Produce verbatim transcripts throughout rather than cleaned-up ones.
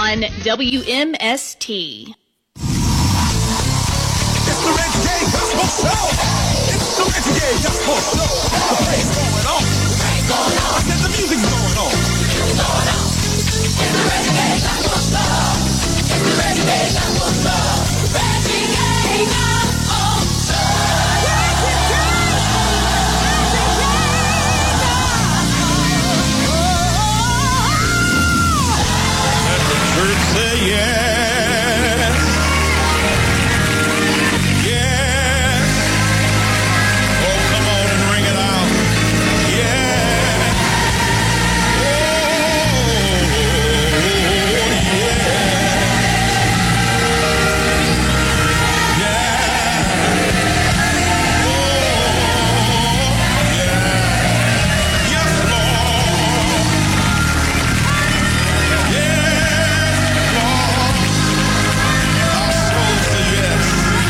on W M S T. It's the Reggae Gospel Show. It's the Reggae Gospel Show. The praise going on. I said the music's going on. It's the Reggae Gospel Show. It's the Reggae Gospel Show. Reggae Gospel Show. Let the church say yes. Yes. Oh, come on and ring it out. Yeah. Oh, yeah. Yeah. Oh, yeah. Yes, Lord. Yes, Lord. Our soul says yes.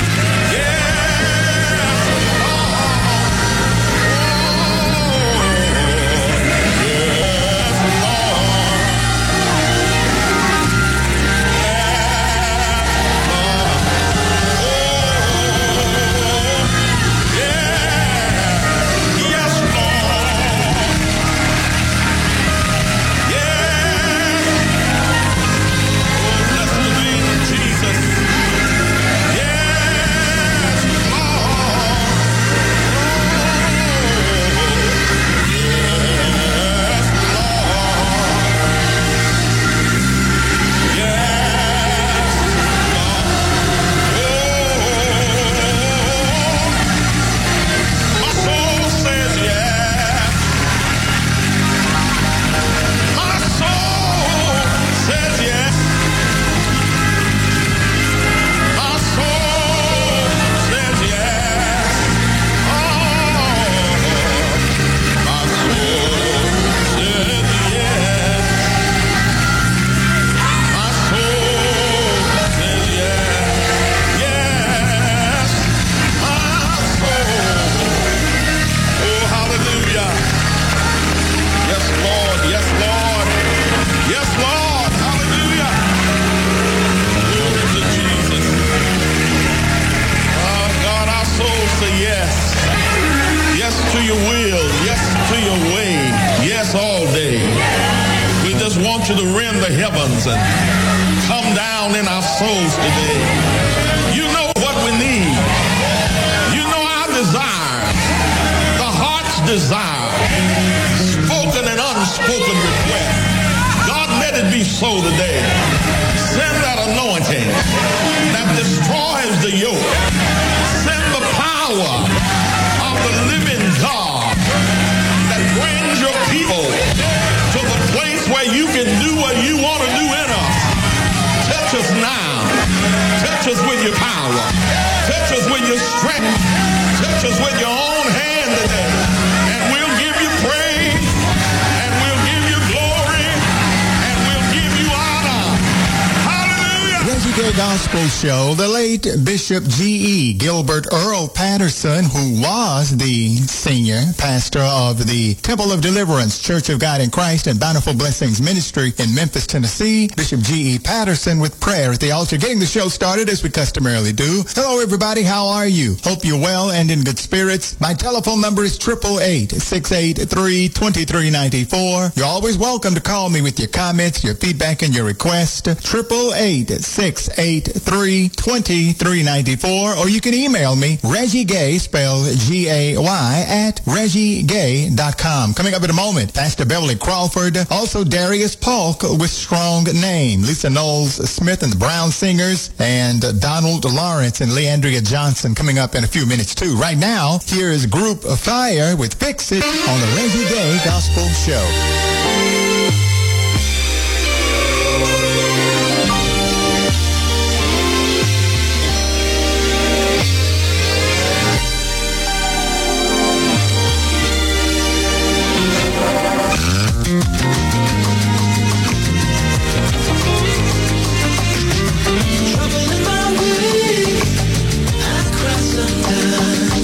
Show, the late Bishop G E Gilbert Earl Patterson, who was the senior pastor of the Temple of Deliverance Church of God in Christ and Bountiful Blessings Ministry in Memphis, Tennessee. Bishop G E Patterson with prayer at the altar, getting the show started as we customarily do. Hello, everybody. How are you? Hope you're well and in good spirits. My telephone number is eight eight eight, six eight three, two three nine four. You're always welcome to call me with your comments, your feedback, and your request. eight eight eight, six eight three, two three nine four, or you can email me, Reggie Gay, spelled G A Y, at reggie gay dot com. Coming up in a moment, Pastor Beverly Crawford, also Darius Polk with Strong Name, Lisa Knowles Smith and the Brown Singers, and Donald Lawrence and Leandria Johnson coming up in a few minutes too. Right now, here is Group of Fire with Fix It on the Reggie Gay Gospel Show.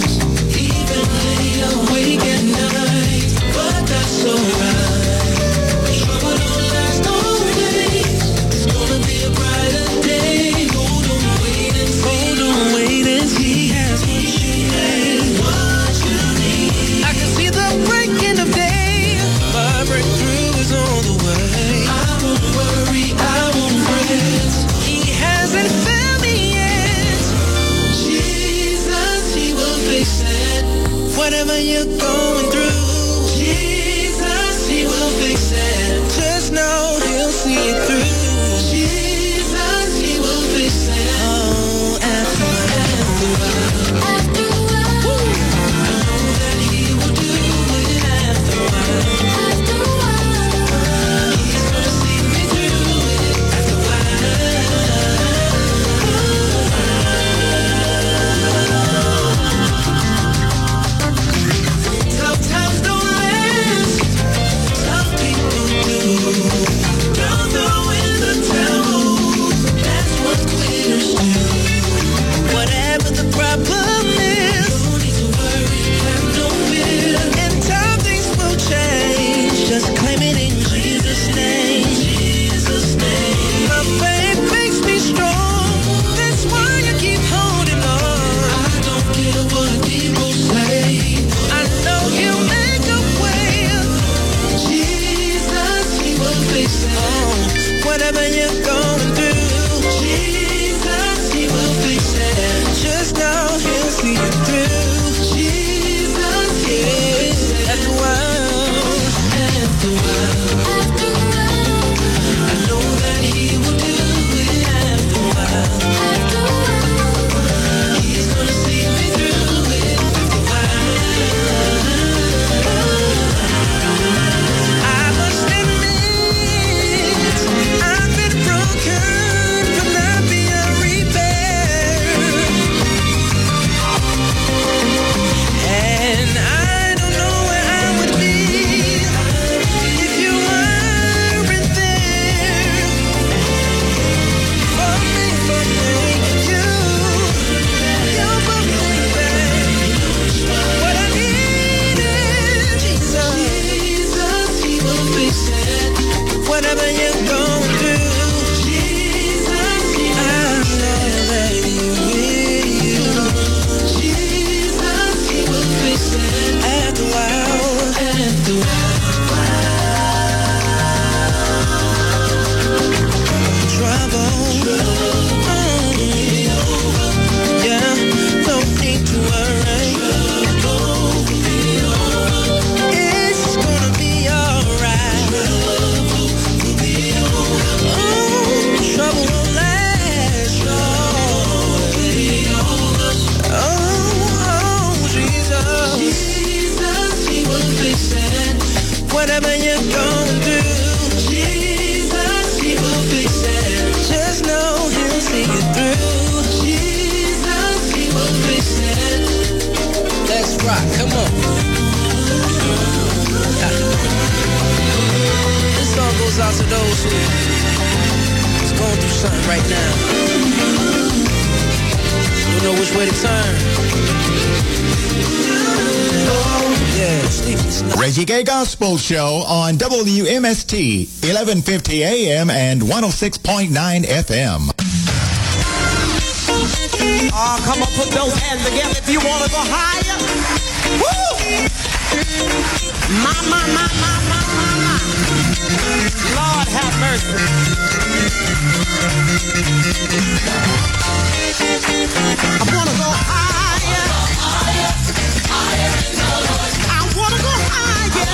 Even lay awake at night, but that's alright. you're going through, Jesus, He will fix it. Just know He'll see you through. Jesus, yeah. After a while, after a while, after a while, I know that He will do it. After a while, after a while, He's gonna see me through it. After a while, I must admit, I've been broken, could not be a repair. And I don't know where I would be if you weren't there for me, for me. You, you're my baby. What I need is Jesus. Jesus, He will fix it. Whatever you're going through, Jesus, He will fix it. I know that He will. Jesus, He will fix it. After a while, after a while, trouble, mm, yeah, no need to worry. It's gonna be alright. Oh, trouble won't last long. Oh, oh, Jesus. Jesus, He will fix it. Whatever you're going through, Jesus, He will fix it. Just know He'll see you through. Jesus, He will fix it. Let's rock, come on. Ah. This song goes out to those who is going through something right now. Don't know which way to turn. Yeah, sleepless night. Reggie Gay Gospel Show on W M S T, eleven fifty A M and one oh six point nine F M. Oh, come on, put those hands together if you want to go higher. Woo! My, my, my, my, my, my, my. Lord have mercy. I want to go higher. I want to go higher.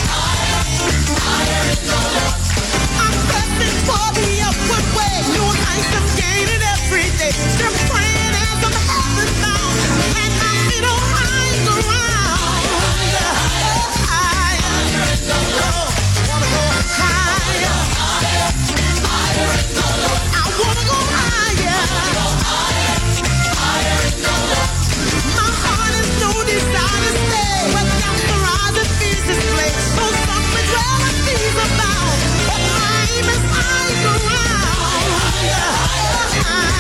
I'm pressing for the upward way. New heights I'm gaining every day. Still praying as I'm heaven bound. And my feet on high ground. Higher. Oh, wanna go higher. I wanna go higher. My heart has no desire to stay. But down the rise and fears display. So some may dwell and fears abound. But my aim is high ground. Higher.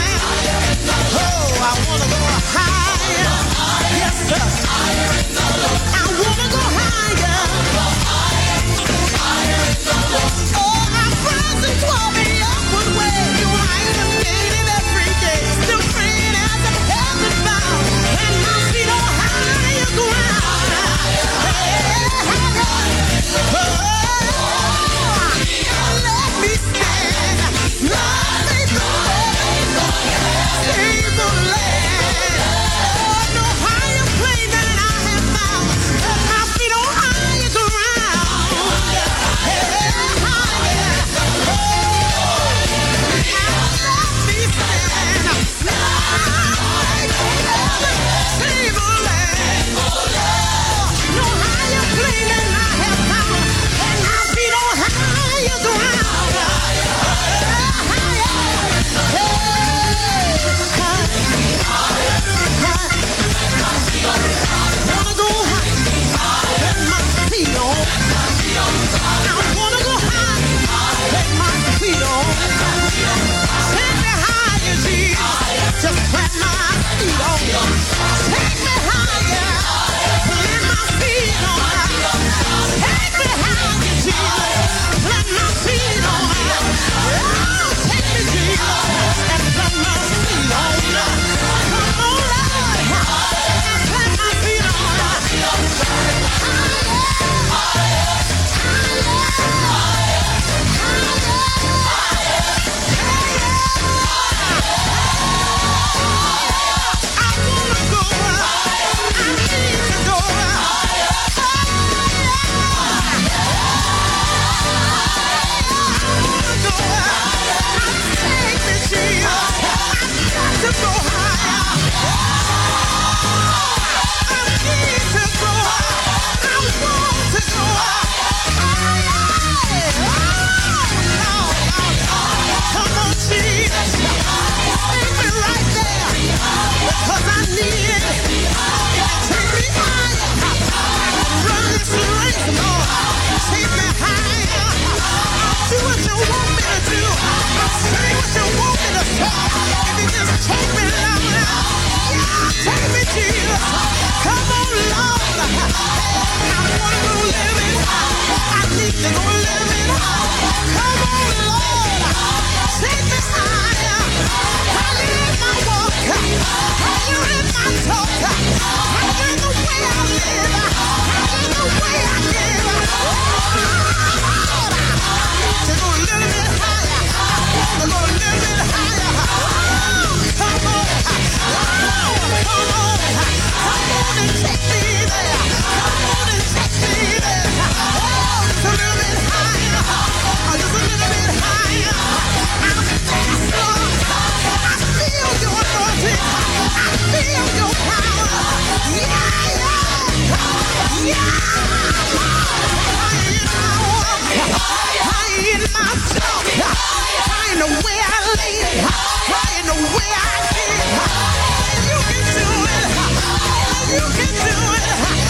in the way I live, high in the way I live. You can do it. You can do it.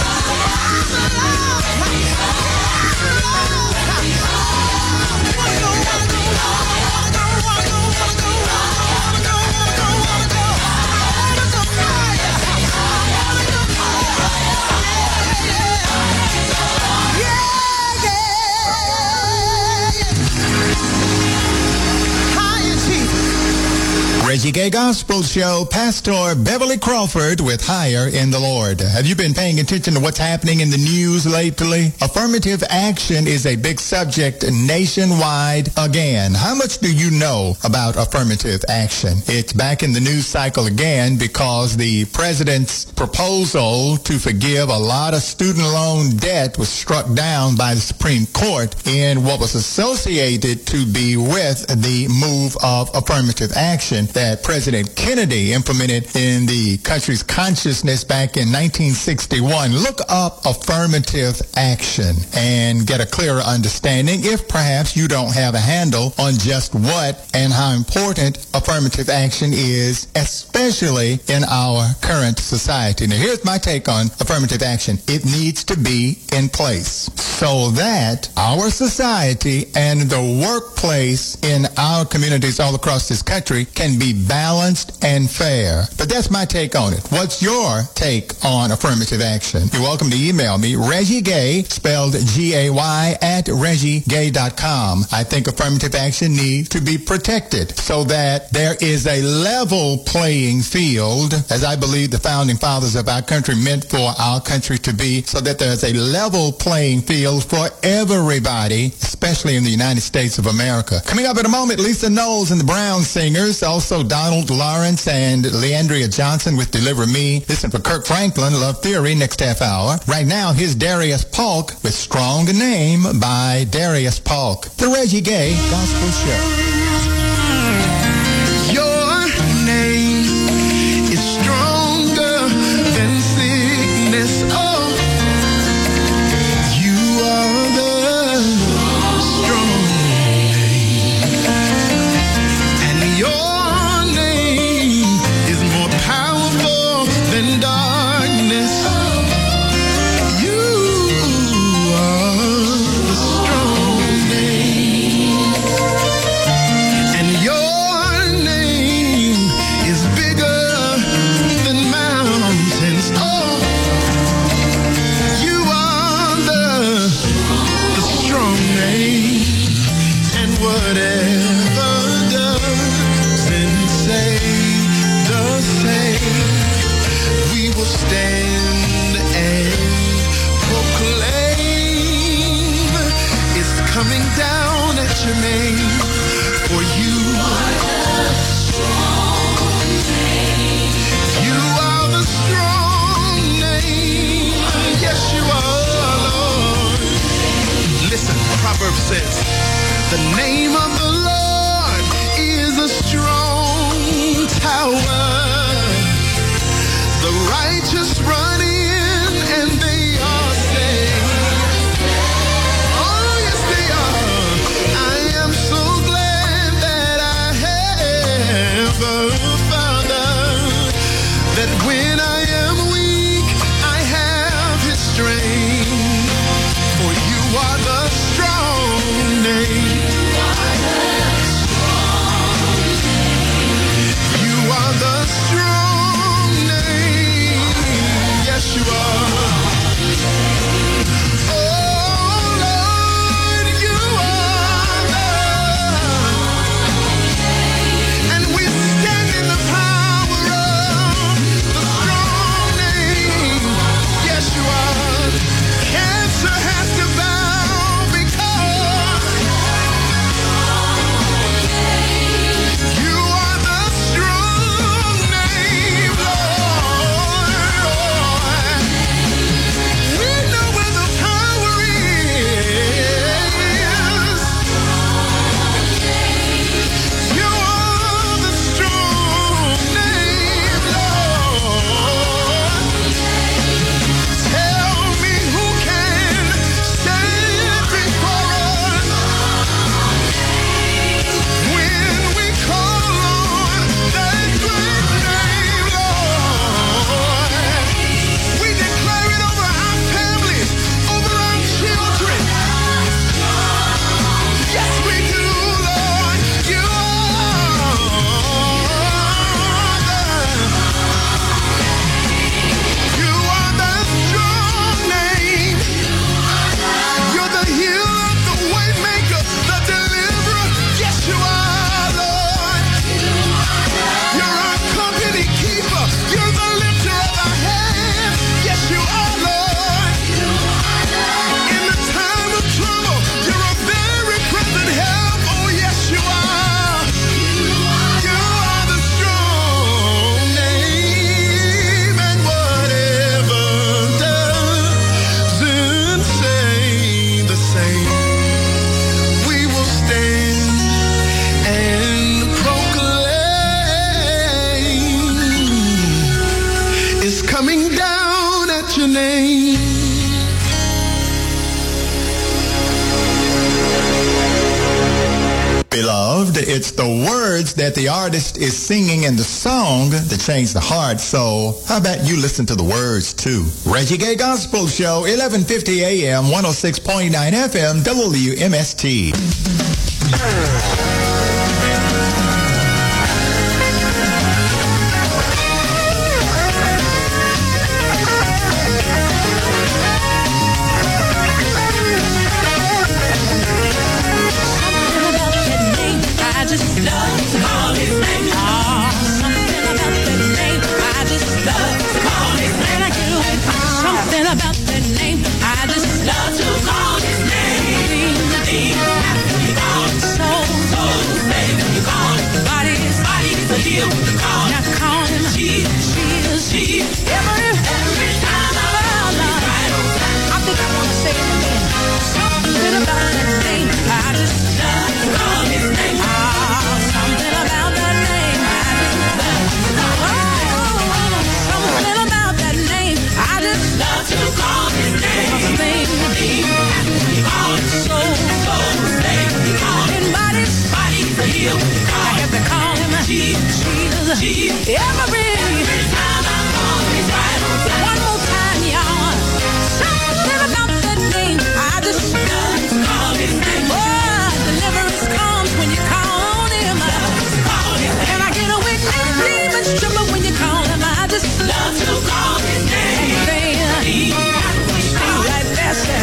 Reggie Gay Gospel Show, Pastor Beverly Crawford with Higher in the Lord. Have you been paying attention to what's happening in the news lately? Affirmative action is a big subject nationwide again. How much do you know about affirmative action? It's back in the news cycle again because the president's proposal to forgive a lot of student loan debt was struck down by the Supreme Court in what was associated to be with the move of affirmative action that President Kennedy implemented in the country's consciousness back in nineteen sixty-one. Look up affirmative action and get a clearer understanding if perhaps you don't have a handle on just what and how important affirmative action is, especially in our current society. Now, here's my take on affirmative action. It needs to be in place so that our society and the workplace in our communities all across this country can be balanced and fair. But that's my take on it. What's your take on affirmative action? You're welcome to email me, Reggie Gay, spelled G A Y, at reggie gay dot com. I think affirmative action needs to be protected so that there is a level playing field, as I believe the founding fathers of our country meant for our country to be, so that there's a level playing field for everybody, especially in the United States of America. Coming up in a moment, Lisa Knowles and the Brown Singers, also Donald Lawrence and Leandria Johnson with Deliver Me. Listen for Kirk Franklin, Love Theory, next half hour. Right now, here's Darius Polk with Strong Name by Darius Polk. The Reggie Gay Gospel Show. Your name is stronger than sickness. Oh, you are the strong name, and your name is more powerful than darkness. You are the strong name, and your name is bigger than mountains. Oh, you are the, the strong name, and whatever doesn't say the same, we will stand and proclaim it's coming down at your name, for you you are the strong name. Yes, you are, Lord. Listen, Proverbs says, the name of the Lord is a strong tower. The righteous run in and they are saved. Oh, yes, they are. I am so glad that I have a Father, that when I am weak, I have His strength. For you are the strong name. You are the strong name. Yes, you are. Oh, Lord, you are the. And we stand in the it's the words that the artist is singing in the song that change the heart. So how about you listen to the words too? Reggie Gay Gospel Show, eleven fifty A M, one oh six point nine F M, W M S T. Something about that name, I just love to call his name. So, so, baby, you call it. Body's, body's a heal when you call it. Now call him. She, she is, she. Every, every time I call her. Right on time. I think I want to say it again. Something about that name, I just love to call his name. Ah, something about that name, I just love to call his name. Something about that name, I just love to call his name. So, so, baby, call him. Body's, body's a heal. I have to call him. Jesus, Jesus. Every, every time I call him, right on time. One more time, y'all. Something about that name, I just love to call his name. Oh, deliverance comes when you call him. Call him. Can I get a witness? Demons tremble when you call him. I just love to call his name. Stay right there, sir.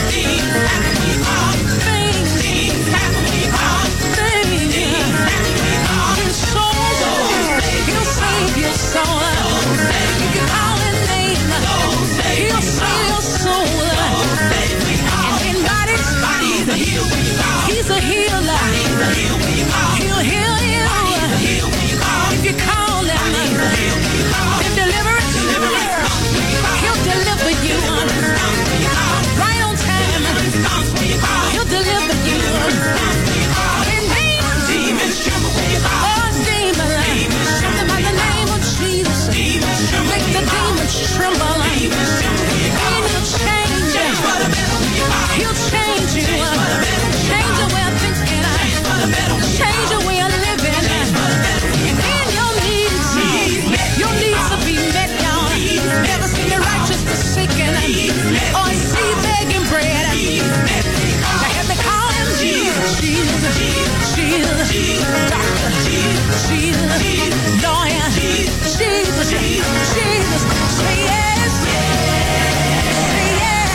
He'll save your soul. If you call his name, he'll save your soul. And in bodies, he's a healer. He'll heal you. If you call him, if deliverance, he'll deliver you. Right on time, he'll deliver you. And demons, oh demons, something by the name of Jesus, make the demons tremble. And he'll change you. He'll change you. Change your way of thinking. Change your way of living. And your needs, your needs will be met, y'all. Never seen the righteous forsaken or see begging bread. Now have me call him Jesus, Jesus, Jesus, doctor, Jesus, lawyer, Jesus, Jesus, say yes, say yeah,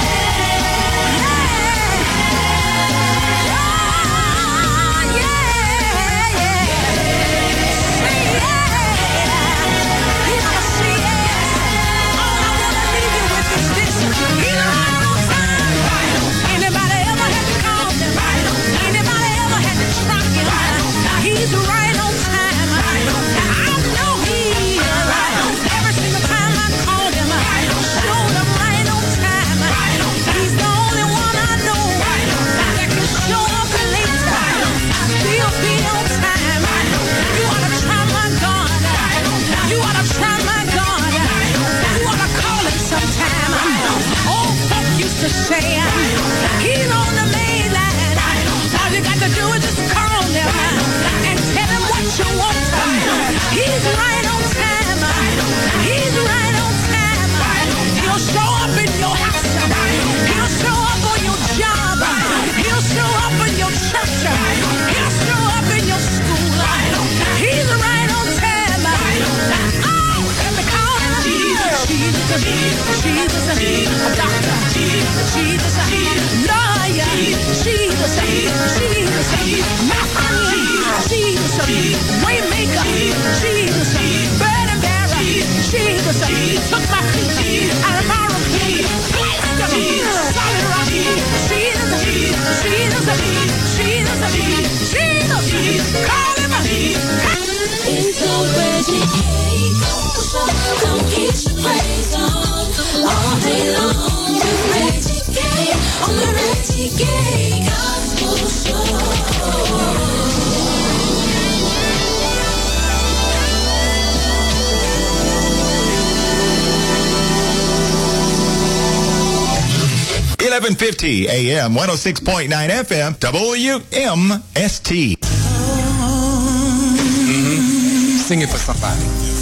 yeah, yeah, yeah, say yeah, you gotta say yes. All I wanna leave you with is this: he's right on time. Anybody ever had to call him? Anybody ever had to try him? He's right on time. I know he is. Every single time I called him, showed him right on time. He's the only one I know that can show up late, still be on time. You ought to try my God. You ought to try my God. You ought to call him sometime. Old folk used to say, he's on the main line. All you got to do is just call him and tell him what you want. He's right on time. He's right on time. He'll show up in your house. He'll show up on your job. He'll show up in your church. He'll show up in your school. He's right on time. Oh, let me call him Jesus, Jesus, Jesus, doctor, Jesus, lawyer, Jesus, Jesus, master, Jesus, waymaker, Jesus, burden bearer, Jesus, took my feet out of my routine, placed them solid rock, Jesus, Jesus, Jesus, Jesus, call him. It's the Reggie Gay Gospel Show. Come get your praise on all day long with Reggie Gay on the Reggie Gay Gospel Show. eleven fifty A M, one oh six point nine F M, W M S T. Oh, Sing it for somebody.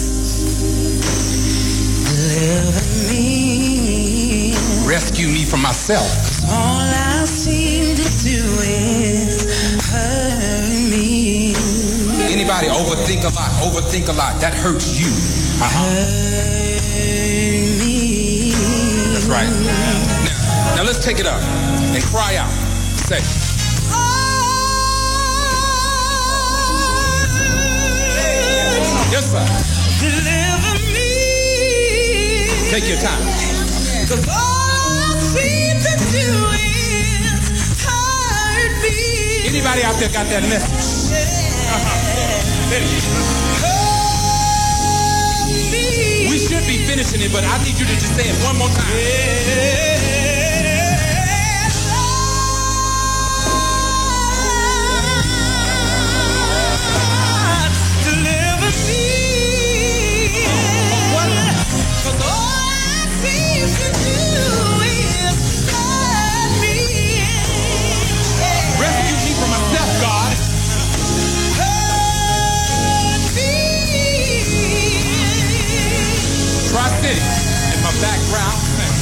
Deliver me. Rescue me from myself. All I seem to do is hurt me. Anybody overthink a lot, overthink a lot. That hurts you. Uh-huh. Hurt me. That's right. Now, now let's take it up and cry out. Say. Yes, sir. Deliver me. Take your time. 'Cause all I seem to do is hurt me. Anybody out there got that message? We should be finishing it, but I need you to just say it one more time. Deliver me. What? 'Cause all I seem to do is hurt me. Rescue me from myself, God. Tri-City in my background.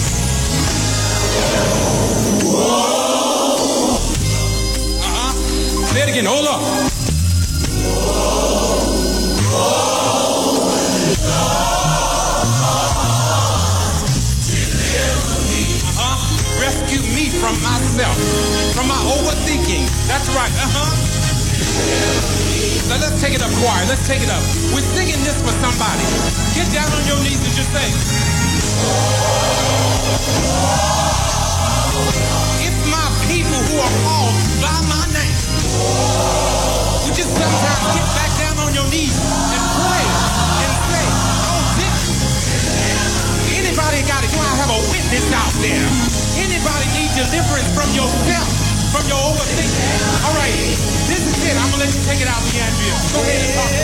Uh-huh. Say it again. Hold up. Uh-huh. Rescue me from myself, from my overthinking. That's right. Uh-huh. Now let's take it up, choir. Let's take it up. We're singing this for somebody. Get down on your knees and just say, it's my people who are called by my name. You just sometimes get back down on your knees and pray and say, oh, this. Anybody got it? Do I have a witness out there? Anybody need deliverance from yourself, from your overthinking? All right, this is it. I'm going to let you take it out, Leandria. Go ahead and talk.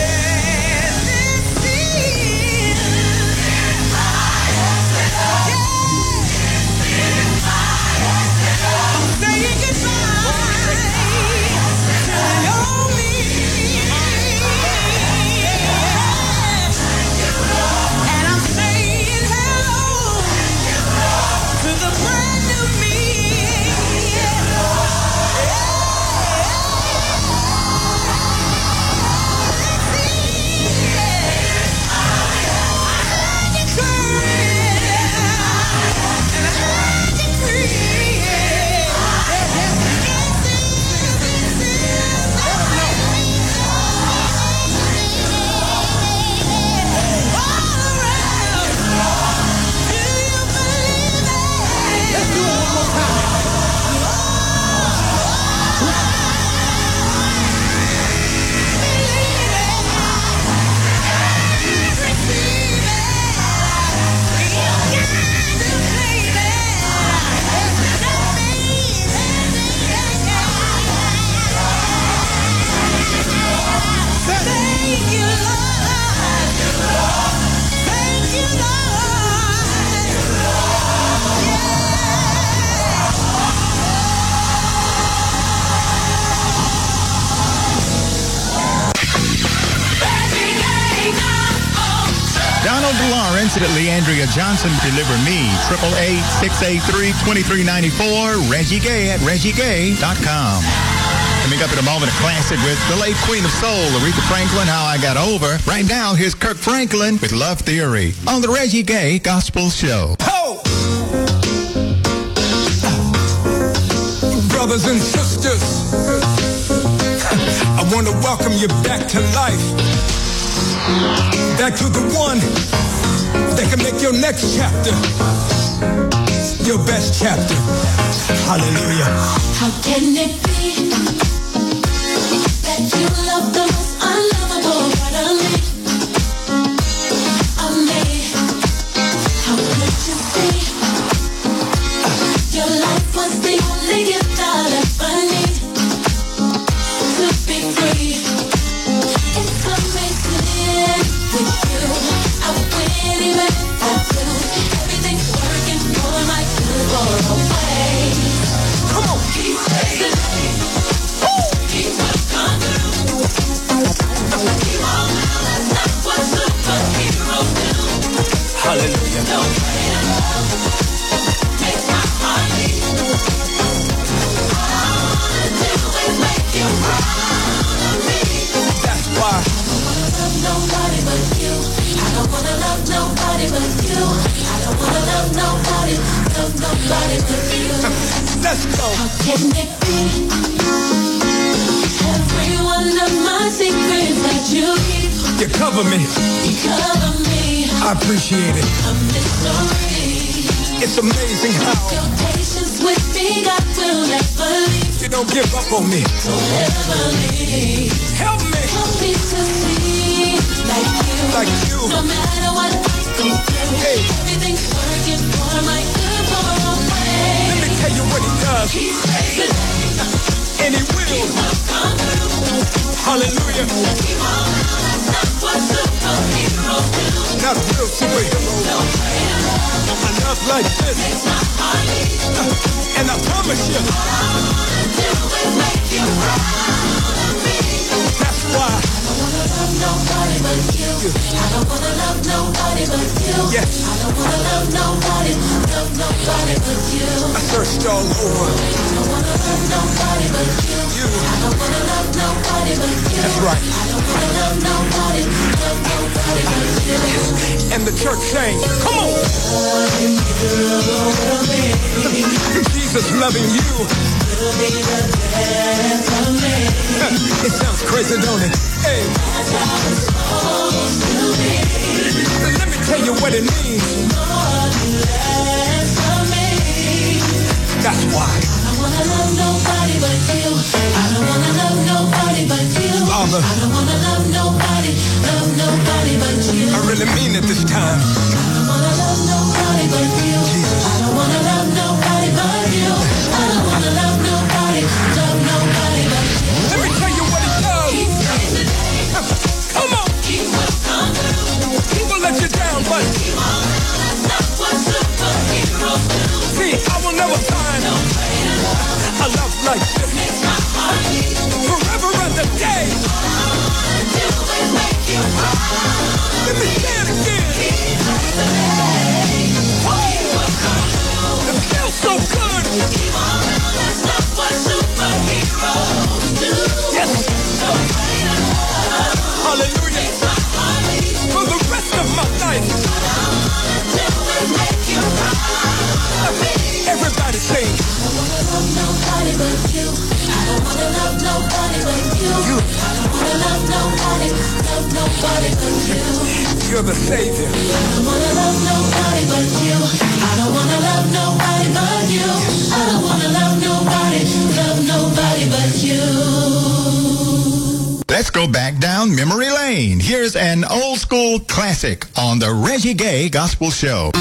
Donald Lawrence at Leandria Johnson, Deliver Me, triple eight, six eight three, two three nine four, Reggie Gay at reggie gay dot com. Coming up in a moment, a classic with the late Queen of Soul, Aretha Franklin, How I Got Over. Right now, here's Kirk Franklin with Love Theory on the Reggie Gay Gospel Show. Ho! Brothers and sisters, I want to welcome you back to life. Back to the one that can make your next chapter your best chapter. Hallelujah. How can it be that you love the most unlovable part of me? Of me? How could you see your life was the only gift I'll ever need to be free? It's amazing with you. I win even if I do. Everything's working for my good for a way. Come on, keep praising. He will come through. nobody but you. I don't wanna love nobody but you. I don't wanna love nobody, love nobody but you. Let's go. How can it be? Every one of my secrets that you keep, You cover me. you cover me. I appreciate it. A mystery. It's amazing how Your patience with me, God will never leave. you don't give up on me. Don't ever leave. Help me Help me to see like you. like you. No matter what I go through, Hey. everything's working for my good for a way. Let me tell you what he does. He saves the day. And he will. Come through. Hallelujah. Keep on. That's not what superheroes do. Not a real superhero. Don't pray to love. A love like this. Makes my heart beat. And I promise you, All I wanna do is make you proud of me. that's why. I don't wanna love nobody but you. I don't wanna love nobody but you. Yes. I don't wanna love nobody, love nobody but you. I searched all over. I don't wanna love nobody but you. You. I don't wanna love nobody but you. That's right. I don't wanna love nobody, love nobody but you. And the church sang, come on. Jesus loving you. It sounds crazy, don't it? Hey. Let me tell you what it means. That's why. I don't wanna love nobody but you. I don't wanna love nobody but you. Father. I don't wanna love nobody, love nobody but you. I really mean it this time. I don't wanna love nobody but you. I don't wanna love nobody but you. I don't wanna love nobody, love nobody but you. Let me tell you what he does. He saves the day. Come on. He will come through. He will let you down, but Keep on. That's not what superheroes do. see, I will never find Don't pray to love. a love like this. Makes my heart beat. Forever and a day. All I wanna do is make you proud. Let me say it again. He saves the day. He will come through. It feels so good. Keep on. That's not what superheroes do. Yes. Don't pray to love. Hallelujah. Makes my heart beat. For the rest of my life. All I wanna do is make you proud of me. Everybody sing. I don't wanna love nobody but you. I don't wanna love nobody but you. You. I don't wanna love nobody, love nobody but you. You're the Savior. I don't wanna love nobody but you. I don't wanna love nobody but you. I don't wanna love nobody, love nobody but you. Let's go back down memory lane. Here's an old school classic on the Reggie Gay Gospel Show.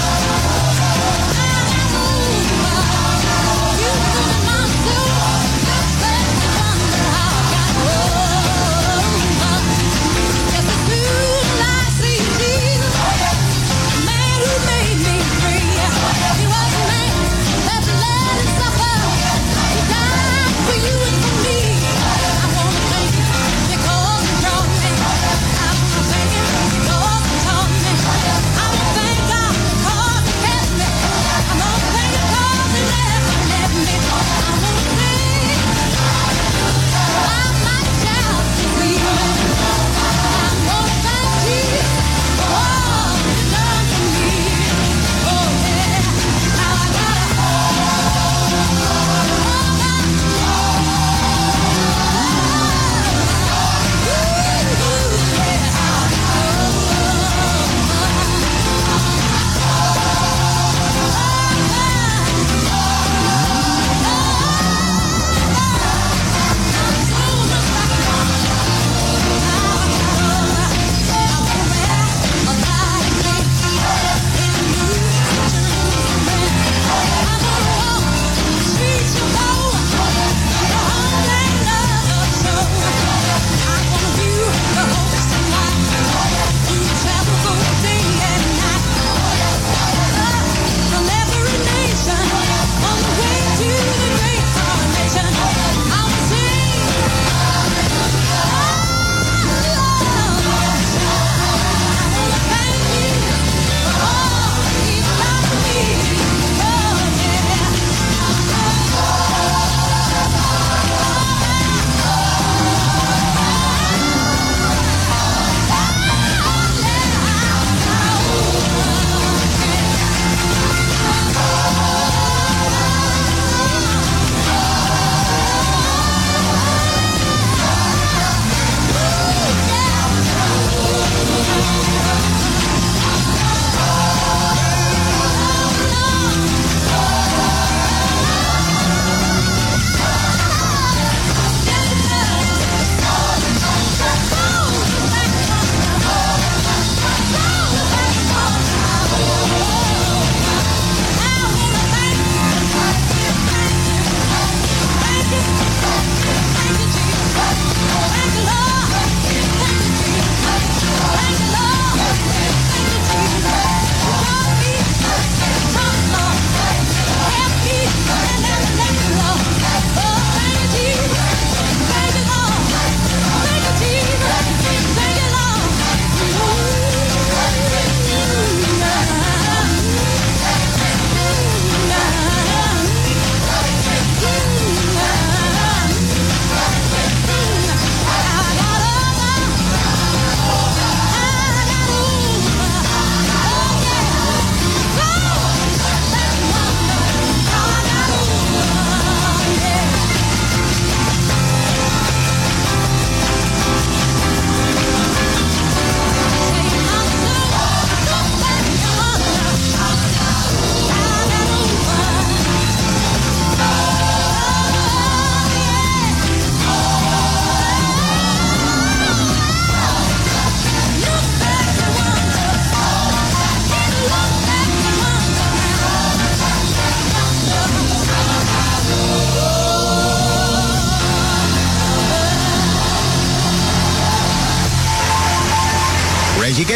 You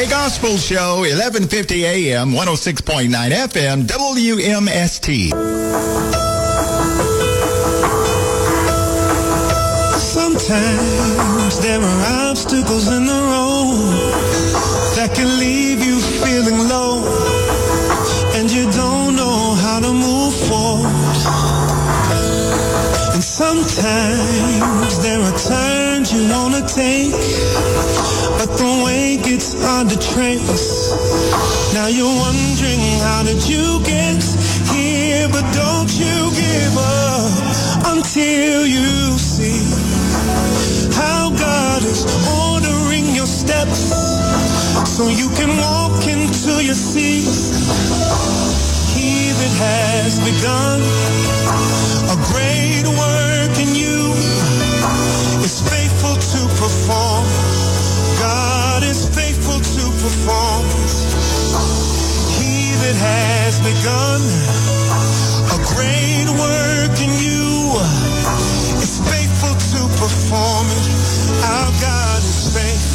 Gay Gospel Show, eleven fifty A M, one oh six point nine F M, W M S T. Sometimes there are obstacles in the road that can leave you feeling low, and you don't know how to move forward. And sometimes there are turns you want to take, but the way gets hard to trace. Now you're wondering, how did you get here? But don't you give up until you see how God is ordering your steps, so you can walk into your seat. He that has begun a great work in you is faithful to perform. God is faithful to perform. He that has begun a great work in you is faithful to perform it. Our God is faithful.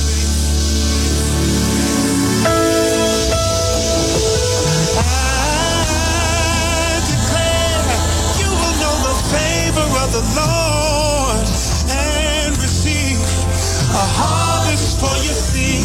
I declare you will know the favor of the Lord and receive a harvest for your seed.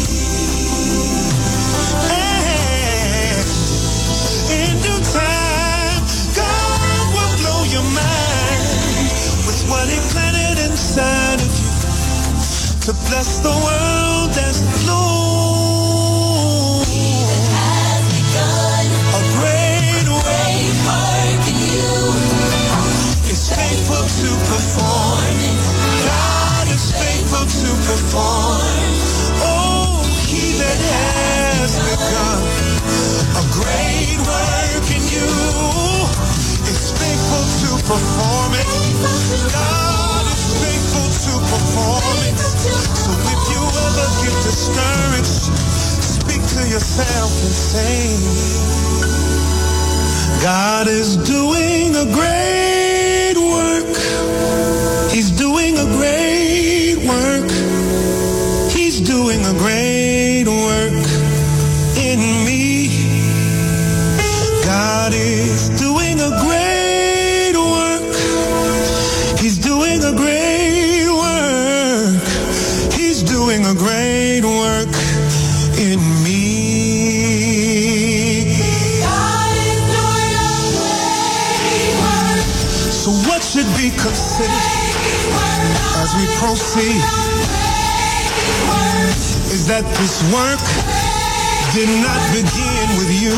And in due time, God will blow your mind with what He planted inside of you to bless the world as it blooms. He that has begun A great great work in you is faithful to perform. God is faithful to perform. Oh, He that has begun a great work in you is faithful to perform it. God is faithful to perform it. So if you ever get discouraged, speak to yourself and say, God is doing a great work. He's doing a great work. He's doing a great work in me. God is doing a great work. He's doing a great work. He's doing a great work in me. God is doing a great work. So what should be considered as we proceed is that this work did not begin with you.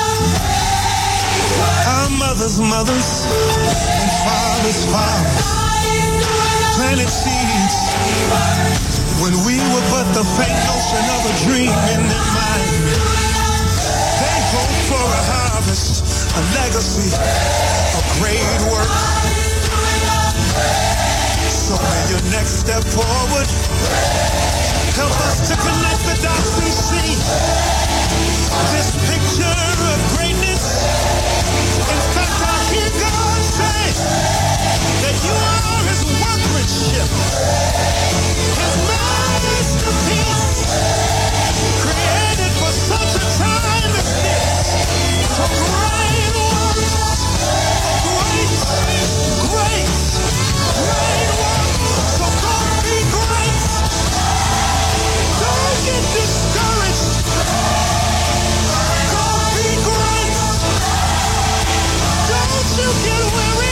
Our mothers' mothers and fathers' fathers planted seeds when we were but the faint notion of a dream in their mind. They hoped for a harvest, a legacy, a great work. So may your next step forward help us to connect the dots and see this picture of greatness. In fact, I hear God say that you are His workmanship, His masterpiece, created for such a time as this. So great works, great, great, great works. So don't be great. Don't get discouraged. Don't be great. Don't you get weary.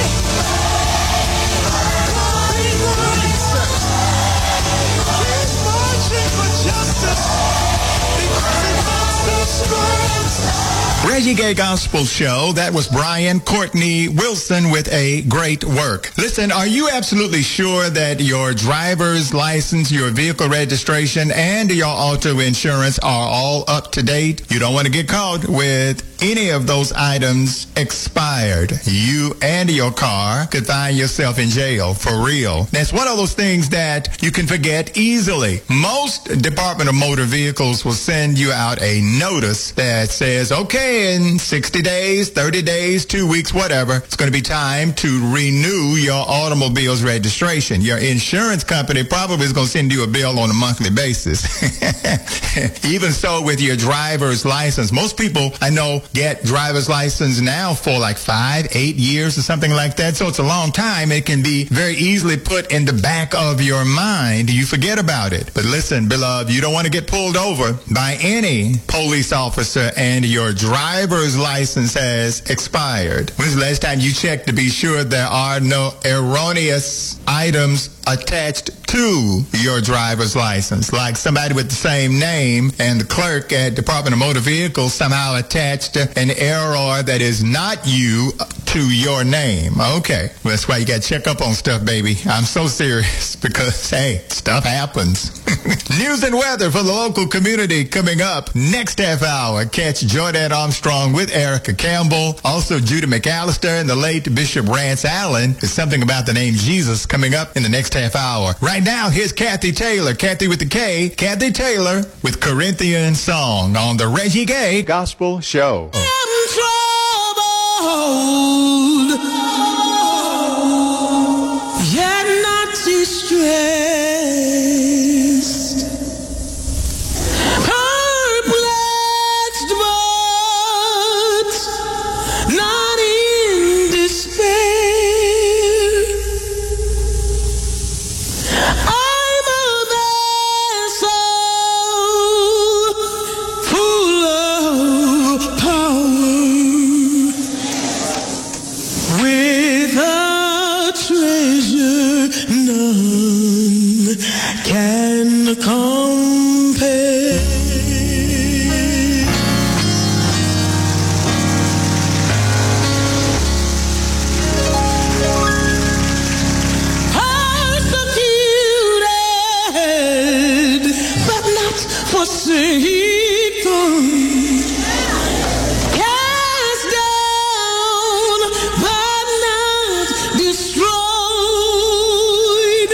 Don't be great. Keep marching for justice because it makes us strong. Reggie Gay Gospel Show. That was Brian Courtney Wilson with a great work. Listen, are you absolutely sure that your driver's license, your vehicle registration, and your auto insurance are all up to date? You don't want to get caught with any of those items expired, you and your car could find yourself in jail for real. That's one of those things that you can forget easily. Most Department of Motor Vehicles will send you out a notice that says, okay, in sixty days, thirty days, two weeks, whatever, it's going to be time to renew your automobile's registration. Your insurance company probably is going to send you a bill on a monthly basis. Even so with your driver's license. Most people I know get driver's license now for like five, eight years or something like that. So it's a long time. It can be very easily put in the back of your mind. You forget about it. But listen, beloved, you don't want to get pulled over by any police officer and your driver's license has expired. When's the last time you checked to be sure there are no erroneous items attached to your driver's license? Like somebody with the same name and the clerk at Department of Motor Vehicles somehow attached an error that is not you to your name. Okay. Well, that's why you got to check up on stuff, baby. I'm so serious because, hey, stuff happens. News and weather for the local community coming up next half hour. Catch Jordan Armstrong with Erica Campbell. Also, Judy McAllister and the late Bishop Rance Allen. There's something about the name Jesus coming up in the next half hour. Right now, here's Kathy Taylor. Kathy with the K. Kathy Taylor with Corinthian Song on the Reggie Gay Gospel Show. I'm troubled, yet not distressed, perplexed, but not in despair. I'm a vessel full of power, with a treasure none can compare. Persecuted, but not forsaken. Cast down, but not destroyed.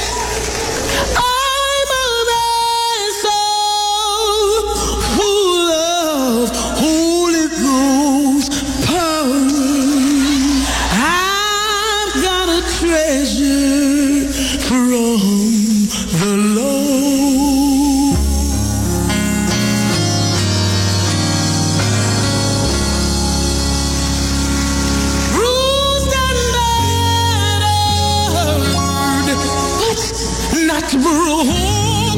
I'm a vessel full of Holy Ghost power. I've got a treasure from the Lord. Bruised and battered, but not broken.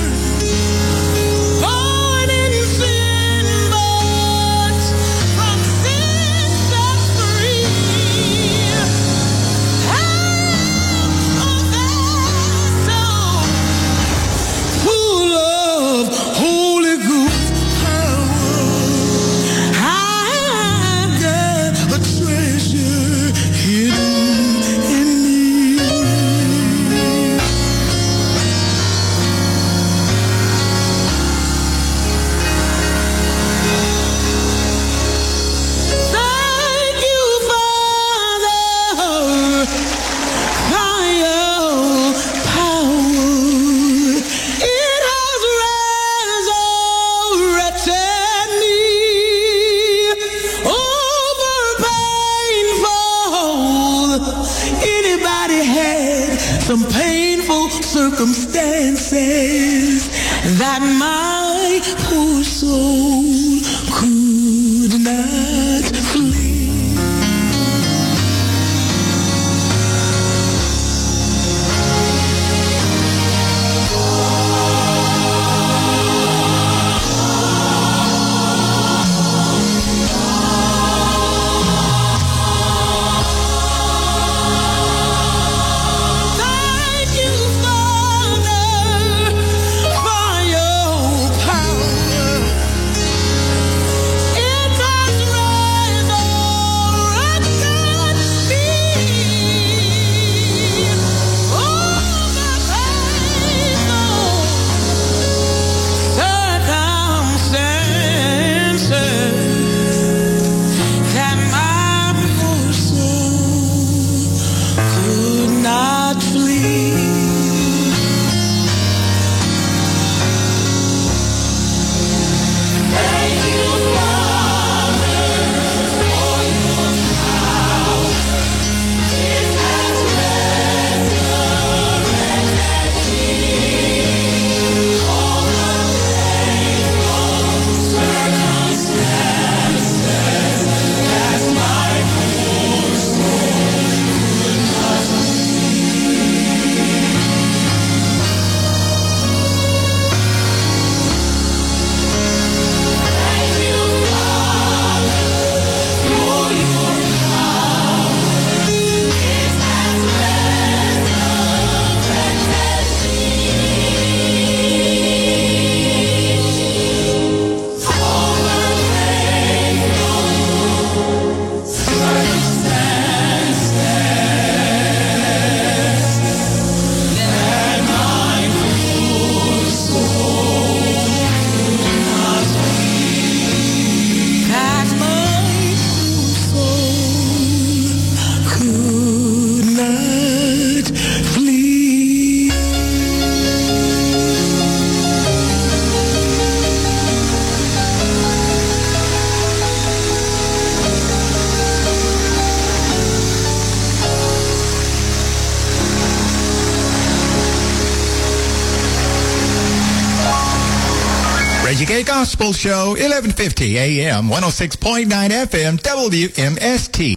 Born in sin, but from sin set free. I'm a vessel full of Holy Ghost power. I've got a treasure hidden in me. Thank you, Father, for your power. It has resurrected me over painful. Anybody had some painful circumstances that my poor soul could not flee? Thank you, Father, for your power. It has Sunday Gospel Show, eleven fifty A M, one oh six point nine F M, W M S T.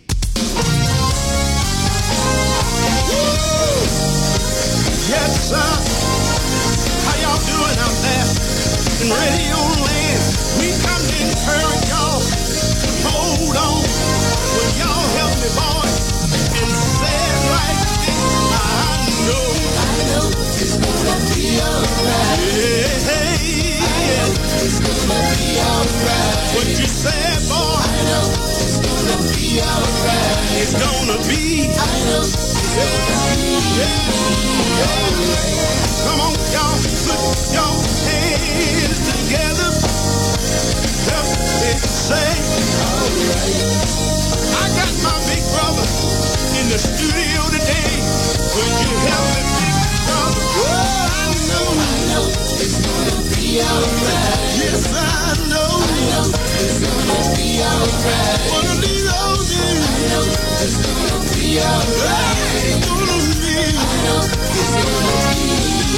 Yes, sir. How y'all doing out there in radio land? We come to encourage y'all. Hold on. Will y'all help me, boy? And say it like this. I know. I know it's gonna be alright. Yeah, yeah. It's gonna be alright. What you said, boy? I know it's gonna be alright. It's gonna be. I know it's gonna be. Yeah, yeah. Come on, y'all, put your hands together. Help me say, alright. I got my big brother in the studio today. Would you help me, big brother? Oh, I know, I know it's gonna be alright. Yes, I know, I know it's gonna be alright. One of these old days, I know it's gonna be alright. It's gonna be, I know it's gonna be.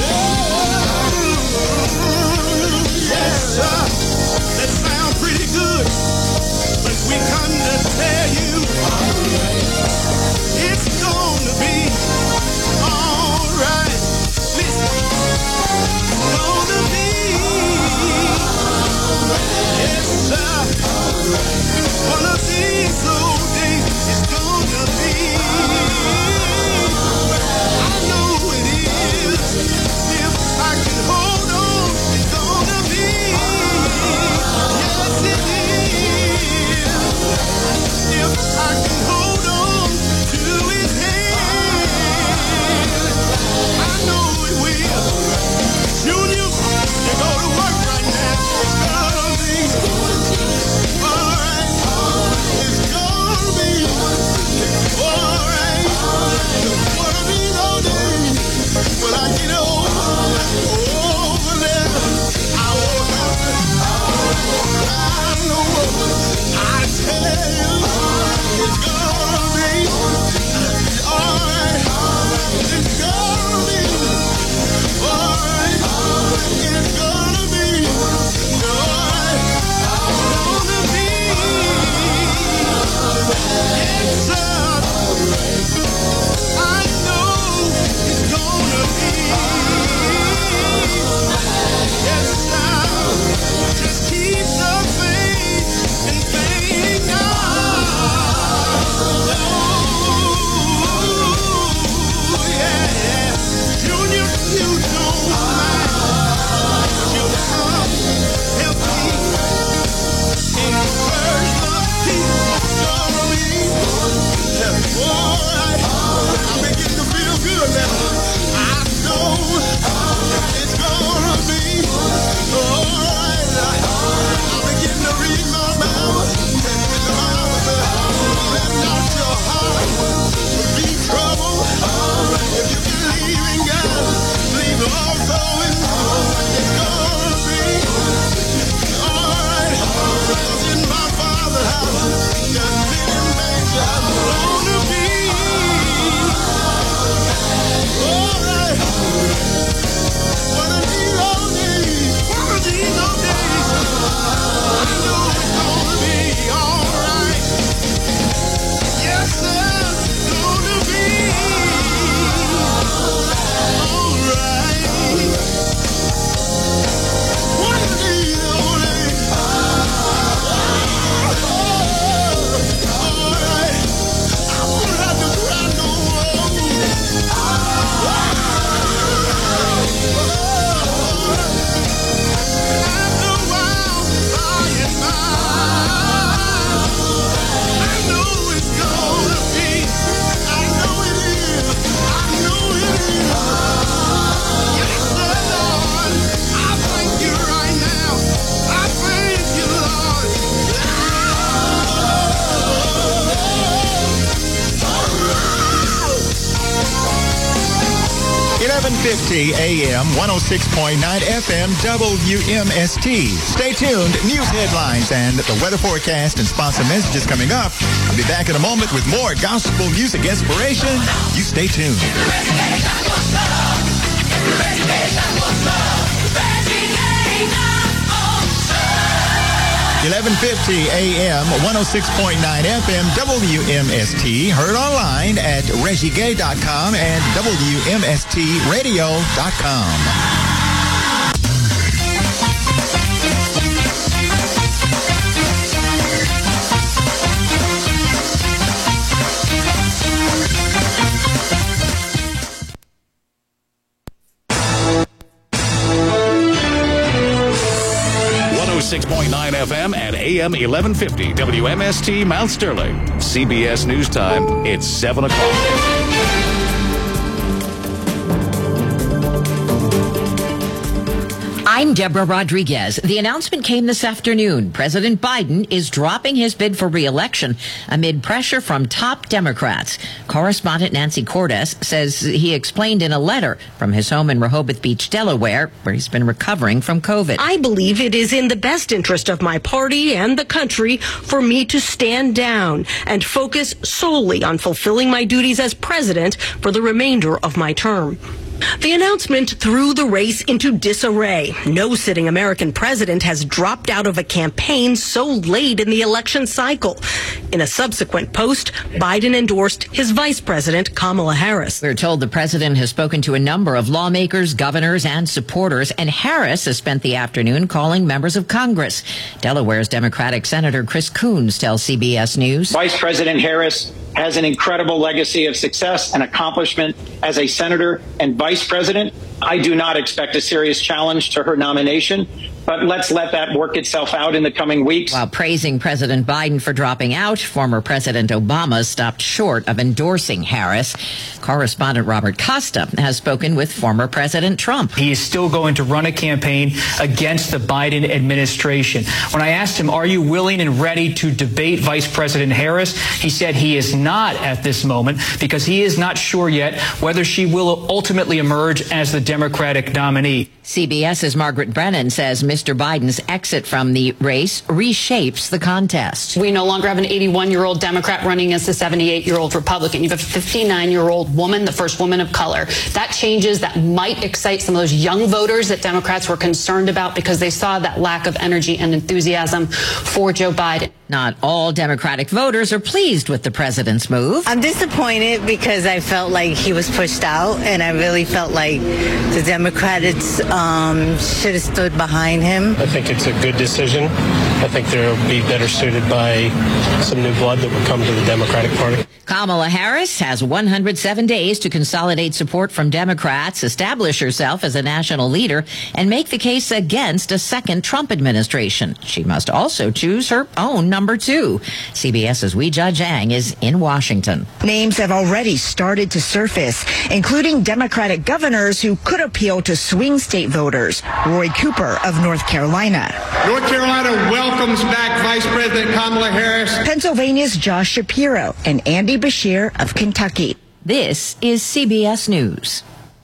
Yes, sir. That sounds pretty good. But we come to tell you, it's gonna be alright. Listen, it's gonna be. Yes, sir. One of these old days, it's gonna be. I know it is. If I can hold on, it's gonna be. Yes, it is. If I can hold on to his hand, I know it will. Junior, you go to work right now. It's gonna be alright. It's gonna be alright. One of these old days, when I get over, over there, I won't have to. I know. I tell you, it's gonna be alright. It's gonna be alright. It's gonna be alright. Gonna be. Yes, sir. I know it's gonna be. Yes, sir. Just keep the faith and thank God. Oh, yeah. Junior, you don't mind. You'll come help me encourage the people. Gonna be alright. I'm beginning to feel good now. I know it's gonna be alright. I'm beginning to read my Bible. And in the Bible says, let not your heart be troubled. If you believe in God, believe also in God. It's gonna be alright. 'Cause in my Father's house, there's many mansions. Gonna be alright. One of these old days, one of these old days, I know it's gonna be alright. Yes, sir, it's gonna be alright. One of these old days, alright. I won't have to cry no more. After a while, by and by, I know it's gonna be. I know it is. I know it is. Yes, sir, Lord. I thank you right now. I thank you, Lord. eleven fifty A M, one oh six point nine F M, W M S T. Stay tuned. News headlines and the weather forecast and sponsor messages coming up. I'll be back in a moment with more gospel music inspiration. You stay tuned. Reggie K. eleven fifty A M, one oh six point nine F M, W M S T. Heard online at reggie gay dot com and W M S T radio dot com. six point nine F M and A M eleven fifty W M S T Mount Sterling. C B S News Time. It's seven o'clock. I'm Deborah Rodriguez. The announcement came this afternoon. President Biden is dropping his bid for re-election amid pressure from top Democrats. Correspondent Nancy Cordes says he explained in a letter from his home in Rehoboth Beach, Delaware, where he's been recovering from COVID. I believe it is in the best interest of my party and the country for me to stand down and focus solely on fulfilling my duties as president for the remainder of my term. The announcement threw the race into disarray. No sitting American president has dropped out of a campaign so late in the election cycle. In a subsequent post, Biden endorsed his vice president, Kamala Harris. We're told the president has spoken to a number of lawmakers, governors, and supporters, and Harris has spent the afternoon calling members of Congress. Delaware's Democratic Senator Chris Coons tells C B S News. Vice President Harris has an incredible legacy of success and accomplishment as a senator and vice president. I do not expect a serious challenge to her nomination, but let's let that work itself out in the coming weeks. While praising President Biden for dropping out, former President Obama stopped short of endorsing Harris. Correspondent Robert Costa has spoken with former President Trump. He is still going to run a campaign against the Biden administration. When I asked him, are you willing and ready to debate Vice President Harris? He said he is not at this moment because he is not sure yet whether she will ultimately emerge as the Democratic nominee. CBS's Margaret Brennan says Mister Biden's exit from the race reshapes the contest. We no longer have an eighty-one-year-old Democrat running against a seventy-eight-year-old Republican. You have a fifty-nine-year-old woman, the first woman of color. That changes, that might excite some of those young voters that Democrats were concerned about because they saw that lack of energy and enthusiasm for Joe Biden. Not all Democratic voters are pleased with the president's move. I'm disappointed because I felt like he was pushed out, and I really felt like the Democrats um, should have stood behind him. I think it's a good decision. I think they'll be better suited by some new blood that will come to the Democratic Party. Kamala Harris has one hundred seven days to consolidate support from Democrats, establish herself as a national leader, and make the case against a second Trump administration. She must also choose her own number two. CBS's Weijia Zhang is in Washington. Names have already started to surface, including Democratic governors who could appeal to swing state voters. Roy Cooper of North Carolina. North Carolina welcomes back Vice President Kamala Harris. Pennsylvania's Josh Shapiro and Andy Beshear of Kentucky. This is C B S News.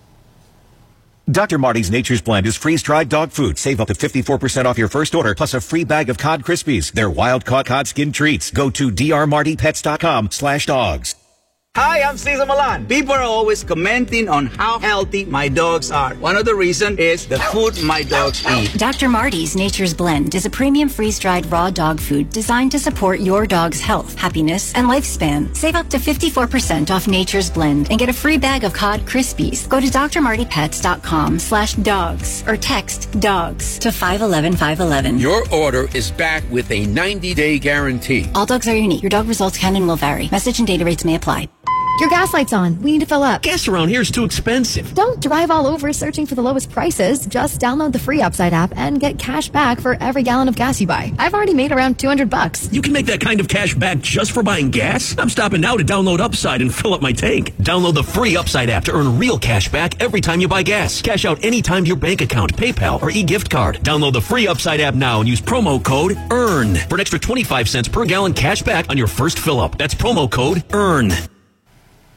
Doctor Marty's Nature's Blend is freeze-dried dog food. Save up to fifty-four percent off your first order, plus a free bag of Cod Krispies. They're wild-caught cod skin treats. Go to drmartypets.com slash dogs. Hi, I'm Cesar Milan. People are always commenting on how healthy my dogs are. One of the reasons is the food my dogs eat. Doctor Marty's Nature's Blend is a premium freeze-dried raw dog food designed to support your dog's health, happiness, and lifespan. Save up to fifty-four percent off Nature's Blend and get a free bag of Cod Krispies. Go to drmartypets.com slash dogs or text dogs to five eleven five eleven. Your order is back with a ninety-day guarantee. All dogs are unique. Your dog results can and will vary. Message and data rates may apply. Your gas light's on. We need to fill up. Gas around here is too expensive. Don't drive all over searching for the lowest prices. Just download the free Upside app and get cash back for every gallon of gas you buy. I've already made around two hundred bucks. You can make that kind of cash back just for buying gas? I'm stopping now to download Upside and fill up my tank. Download the free Upside app to earn real cash back every time you buy gas. Cash out anytime to your bank account, PayPal, or e-gift card. Download the free Upside app now and use promo code EARN for an extra twenty-five cents per gallon cash back on your first fill up. That's promo code EARN.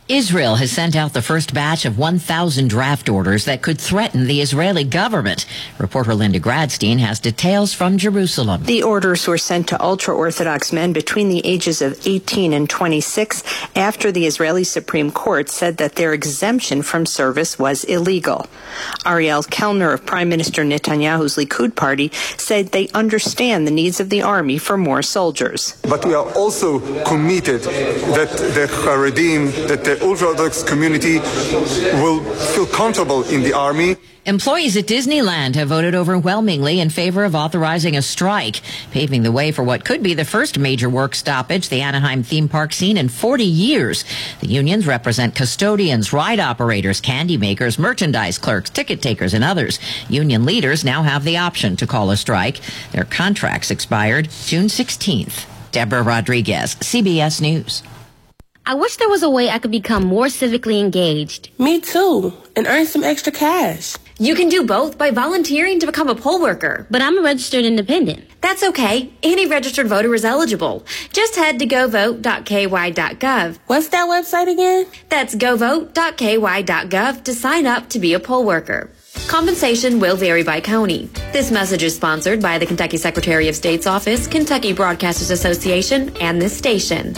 Israel has sent out the first batch of one thousand draft orders that could threaten the Israeli government. Reporter Linda Gradstein has details from Jerusalem. The orders were sent to ultra-Orthodox men between the ages of eighteen and twenty-six after the Israeli Supreme Court said that their exemption from service was illegal. Ariel Kellner of Prime Minister Netanyahu's Likud party said they understand the needs of the army for more soldiers. But we are also committed that the Haredim, that the ultra-Orthodox community will feel comfortable in the army. Employees at Disneyland have voted overwhelmingly in favor of authorizing a strike, paving the way for what could be the first major work stoppage the Anaheim theme park seen in forty years. The unions represent custodians, ride operators, candy makers, merchandise clerks, ticket takers, and others. Union leaders now have the option to call a strike. Their contracts expired June sixteenth. Deborah Rodriguez, C B S News. I wish there was a way I could become more civically engaged. Me too, and earn some extra cash. You can do both by volunteering to become a poll worker. But I'm a registered independent. That's okay. Any registered voter is eligible. Just head to go vote dot k y dot gov. What's that website again? That's go vote dot k y dot gov to sign up to be a poll worker. Compensation will vary by county. This message is sponsored by the Kentucky Secretary of State's Office, Kentucky Broadcasters Association, and this station.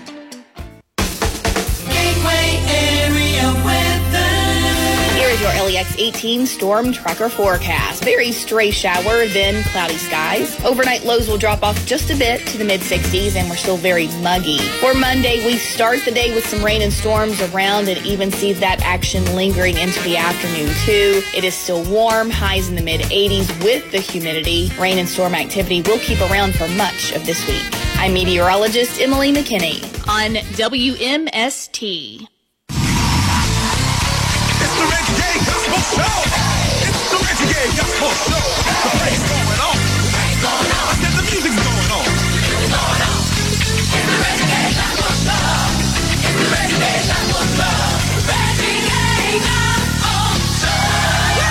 Your L E X eighteen storm tracker forecast. Very stray shower, then cloudy skies. Overnight lows will drop off just a bit to the mid sixties, and we're still very muggy. For Monday, we start the day with some rain and storms around and even see that action lingering into the afternoon, too. It is still warm, highs in the mid eighties with the humidity. Rain and storm activity will keep around for much of this week. I'm meteorologist Emily McKinney on W M S T. It's the Reggie Gay Gospel Show. It's the Reggie Gay Gospel Show. The praise going on. I said the music's going on. It's the Reggie Gay Gospel Show. It's the Reggie Gay Gospel Show. Reggie Gay Gospel Show.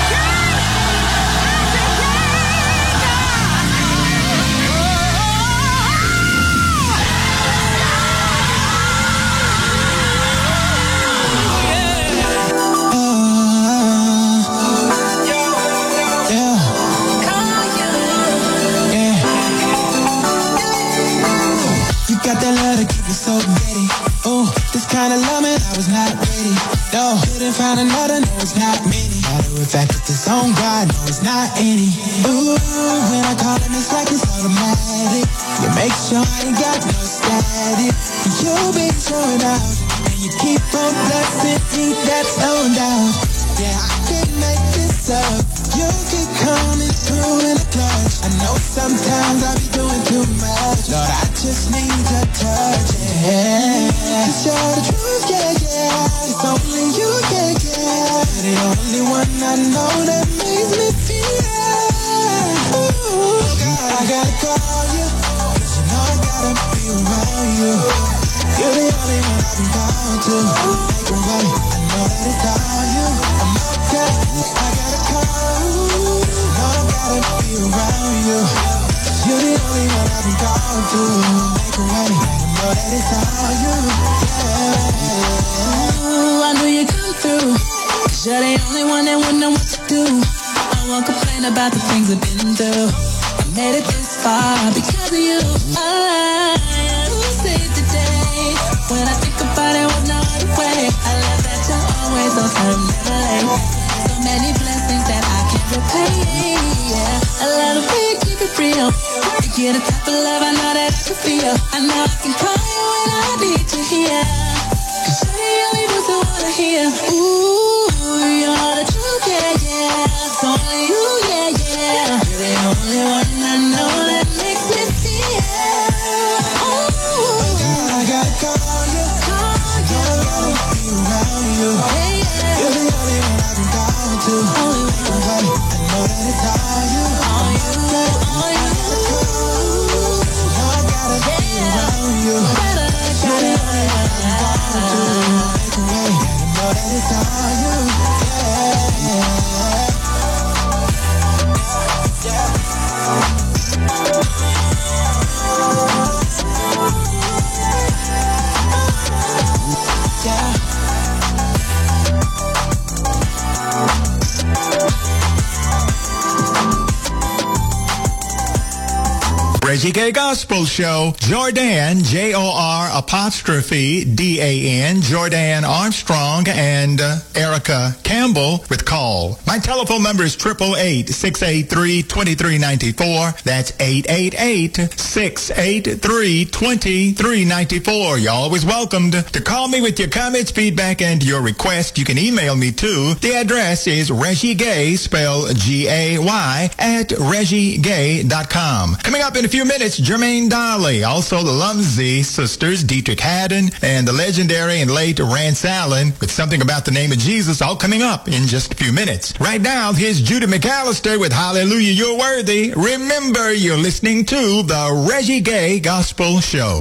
Got that love to keep you so giddy. Oh, this kind of loving I was not ready. No, couldn't find another, no, it's not many. Matter of fact, it's its own God, no, it's not any. Ooh, when I call it, it's like it's automatic. You make sure I ain't got no static. You'll be showing out, and you keep on blessing me, that's no doubt. Yeah, I can't make this up. You keep coming through in a clutch. I know sometimes I be doing too much. Lord, I just need your touch, yeah. Cause you're the truth, yeah, yeah. It's only you, yeah, yeah. You're the only one I know that makes me feel. Ooh, God, I gotta call you, cause you know I gotta be around you. You're the only one I can call to. Make a way, I know that it's all you. I'm okay, I gotta call you. Know I gotta be around you. You're the only one I can call to. Make a way, I know that it's all you. Yeah. Ooh, I know you come through. Cause you're the only one that would know what to do. I won't complain about the things I've been through. I made it this far because of you. I will save the day. When I think about it, was no other way. I love that you're always on time, never late. So many blessings that I can't repay. Yeah, I love the way you keep it real. You get a type of love I know that I can feel. I know I can call you when I need you here. Cause you're the only voice I wanna hear. Ooh, you're the truth, yeah, yeah. It's only you, yeah, yeah. You're the only one I know that makes me feel. Ooh, God, I gotta call you. Call you. I gotta be around you. Yeah, yeah. You're the only one I can call to. Only one. I know that it's all you. All you, all you. I gotta be around you. You're the only one I can call to. Make a way. I know that it's all Reggie Gay Gospel Show. Jordan, J O R apostrophe D A N, Jordan Armstrong and uh, Erica Campbell with Call. My telephone number is eight eight eight, six eight three, two three nine four. That's eight eight eight, six eight three, two three nine four. You're always welcomed to call me with your comments, feedback, and your request. You can email me too. The address is Reggie Gay, spelled G A Y, at reggie gay dot com. Coming up in a few minutes, Jermaine Dolly, also the Lumsey sisters, Dietrich Haddon, and the legendary and late Rance Allen, with something about the name of Jesus, all coming up in just a few minutes. Right now, here's Judah McAllister with Hallelujah, You're Worthy. Remember, you're listening to the Reggie Gay Gospel Show.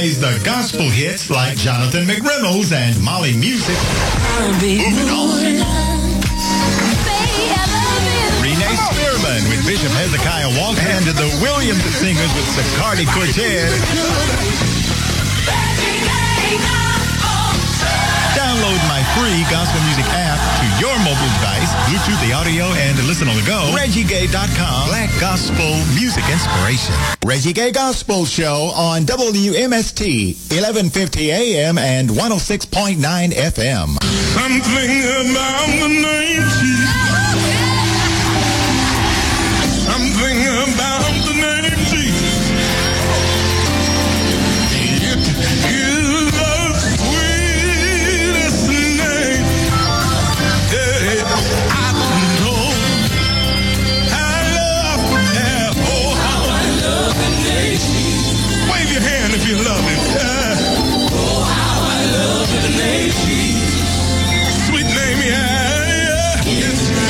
plays the gospel hits like Jonathan McReynolds and Molly Music. Moving on. Renee Spearman with Bishop Hezekiah Walker and the Williams Singers with Sicardi Cortez. Download my free gospel music app to your mobile device, Bluetooth the audio, and listen on the go. Reggie Gay dot com. Black Gospel Music Inspiration. Reggie Gay Gospel Show on W M S T, eleven fifty A M and one oh six point nine F M. Something about the name Jesus. Something about the name Jesus. It is the sweetest name that I know. I love that. Oh, how I love the name Jesus. Wave your hand if you love him. Oh, how I love the name Jesus. Sweet name, yeah, yeah. It's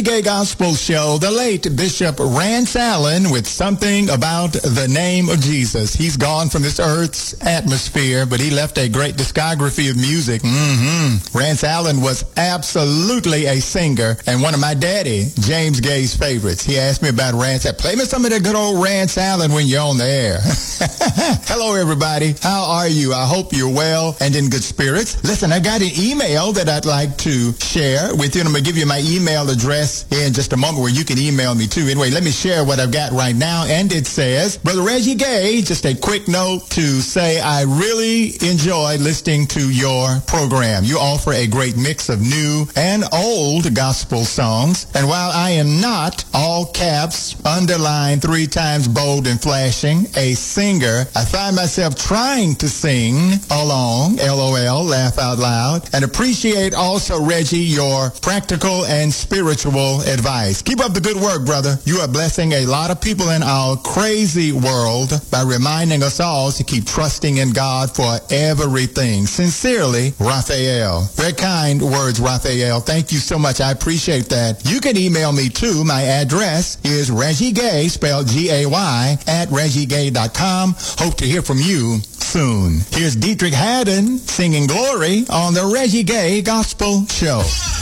Gay Gospel Show, the late Bishop Rance Allen with something about the name of Jesus. He's gone from this earth's atmosphere, but he left a great discography of music. Mm-hmm. Rance Allen was absolutely a singer and one of my daddy, James Gay's favorites. He asked me about Rance. Said, play me some of the good old Rance Allen when you're on the air. Hello, everybody. How are you? I hope you're well and in good spirits. Listen, I got an email that I'd like to share with you, and I'm going to give you my email address in just a moment where you can email me too. Anyway, let me share what I've got right now, and it says, Brother Reggie Gay, just a quick note to say I really enjoy listening to your program. You offer a great mix of new and old gospel songs, and while I am not, all caps, underlined, three times bold and flashing, a singer, I find myself trying to sing along, LOL, laugh out loud, and appreciate also, Reggie, your practical and spiritual advice. Keep up the good work, brother. You are blessing a lot of people in our crazy world by reminding us all to keep trusting in God for everything. Sincerely, Raphael. Very kind words, Raphael. Thank you so much. I appreciate that. You can email me too. My address is Reggie Gay, spelled G A Y, at reggie gay dot com. Hope to hear from you soon. Here's Dietrich Haddon singing Glory on the Reggie Gay Gospel Show.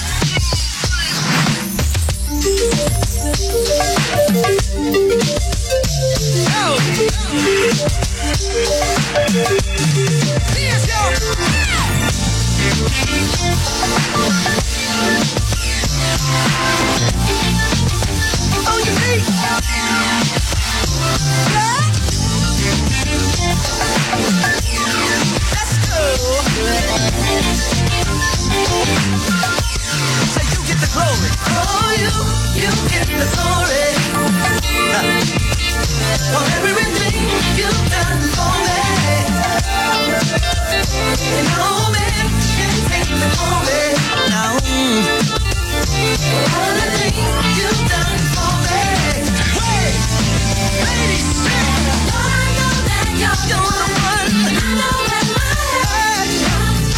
Oh, you need. Let's go. So you get the glory. Oh, you, you get the glory. For everything you've done for me. And no man can take the glory. Now, all the things you've done for me. Hey, ladies, I know that you're the one. I know that my heart comes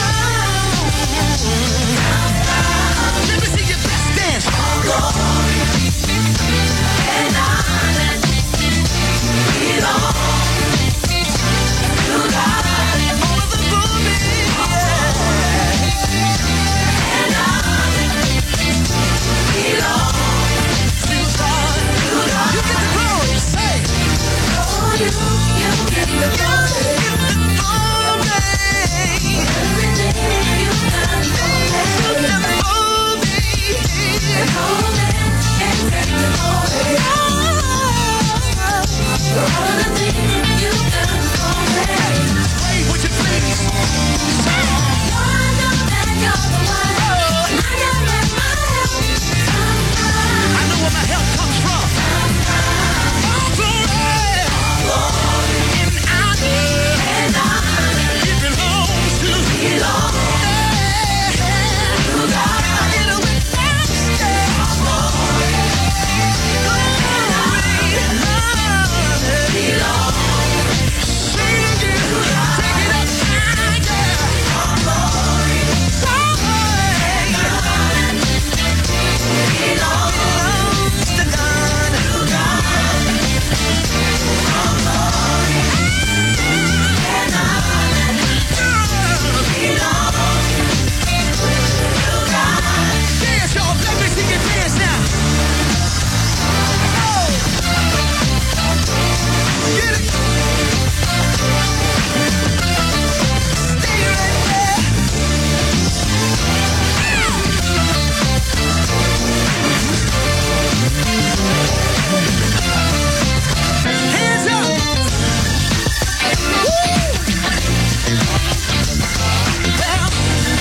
from. Let me see your best dance. Glory and honor belong to God. All of the glory and honor belong to God. You get the glory. Say, oh, you, you get the glory. Everything you've done for me. And all men can take the glory. For all the things you've done for me. Wait, would you please? Say, I know that you're the one. I know where my help comes from. I know where my help comes from. All glory, glory and honor, and honor, it belongs to belong. To God. I get a witness. Glory, glory and honor belong. Sing it, take it up higher. Glory, glory and honor belongs to God. To God. Glory and honor belongs to God. Dance, y'all. Let me see you dance now. Oh. Get it. Stay right there. Hands up. Woo. Well,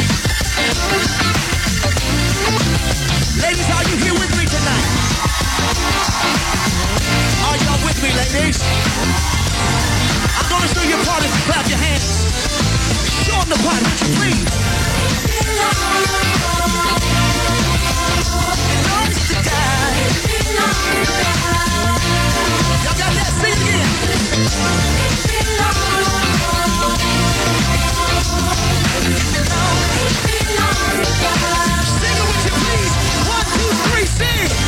ladies, are you here with me tonight? Are y'all with me, ladies? I'm gonna show you a part if you clap your hands. Show them the part, would you please? Belongs to God. Y'all got that? Sing it again. Sing it with you, please. One, two, three, sing.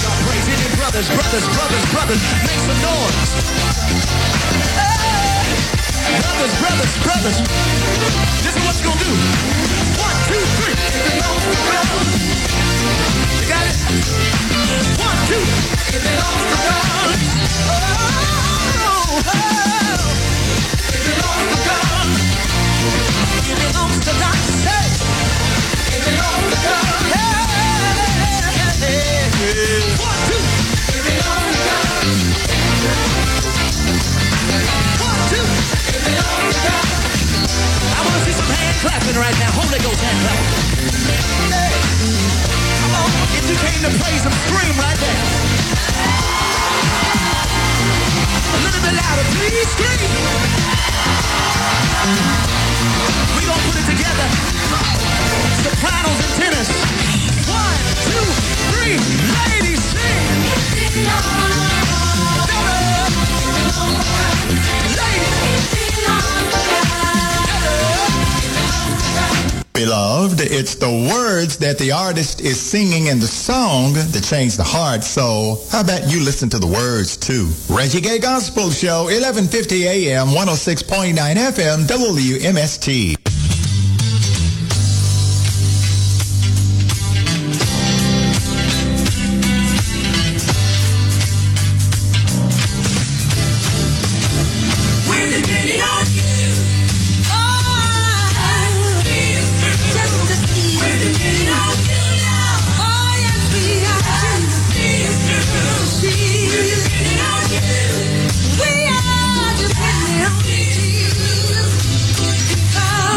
our praise. Any brothers, brothers, brothers, brothers, make some noise. Hey, brothers, brothers, brothers. This is what you're gonna do. One, two, three. You got it? One, two. It belongs to God. Oh, oh. It belongs to God. It belongs to God. Hey. It belongs to God. Hey, hey, hey. One, two. It belongs to God. One, two. It belongs to God. I want to see some hand clapping right now. Holy Ghost hand clapping. Hey. Come on. If you came to praise him, scream right there. A little bit louder, please scream. We gonna put it together. Sopranos and tenors. One, two, three. Ladies, sing. Beloved, it's the words that the artist is singing in the song that change the heart. So how about you listen to the words too? Reggie Gay Gospel Show, eleven fifty A M, one oh six point nine F M, W M S T. We are just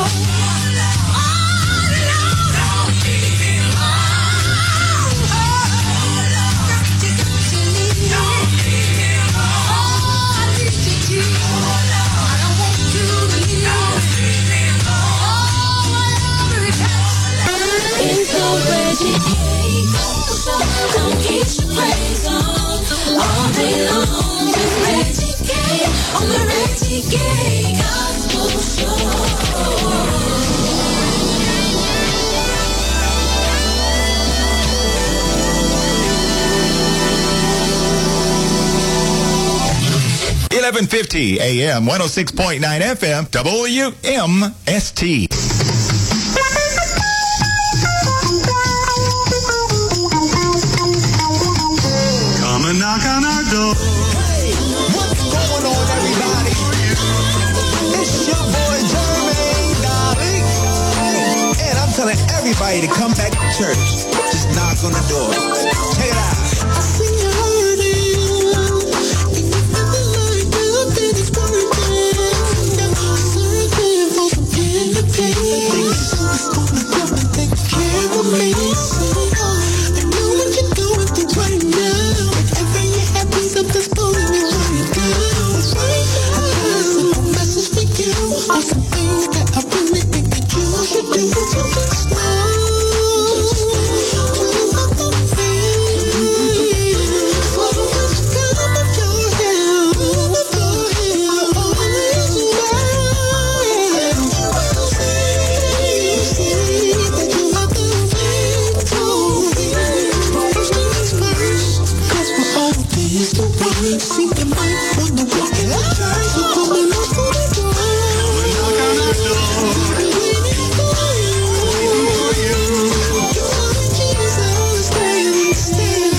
eleven fifty A M, one oh six point nine F M, W M S T. Come and knock on our door. Hey, what's going on, everybody? It's your boy Jermaine Dolly, and I'm telling everybody to come back to church. Just knock on the door. Check it out. I see you hurting, and you feel like nothing is working. Searching for some independence. Someone's gonna come and take care of me. I know what you're going through right now. Whatever you're happy, something's pulling me right down. I got a simple message for you. All some things that I really think that you should do. Just know. See the mic on the walk and the time. So come and knock on the door. Come and knock on our door. Waiting for you. Waiting for you. You're telling Jesus, stand, stand.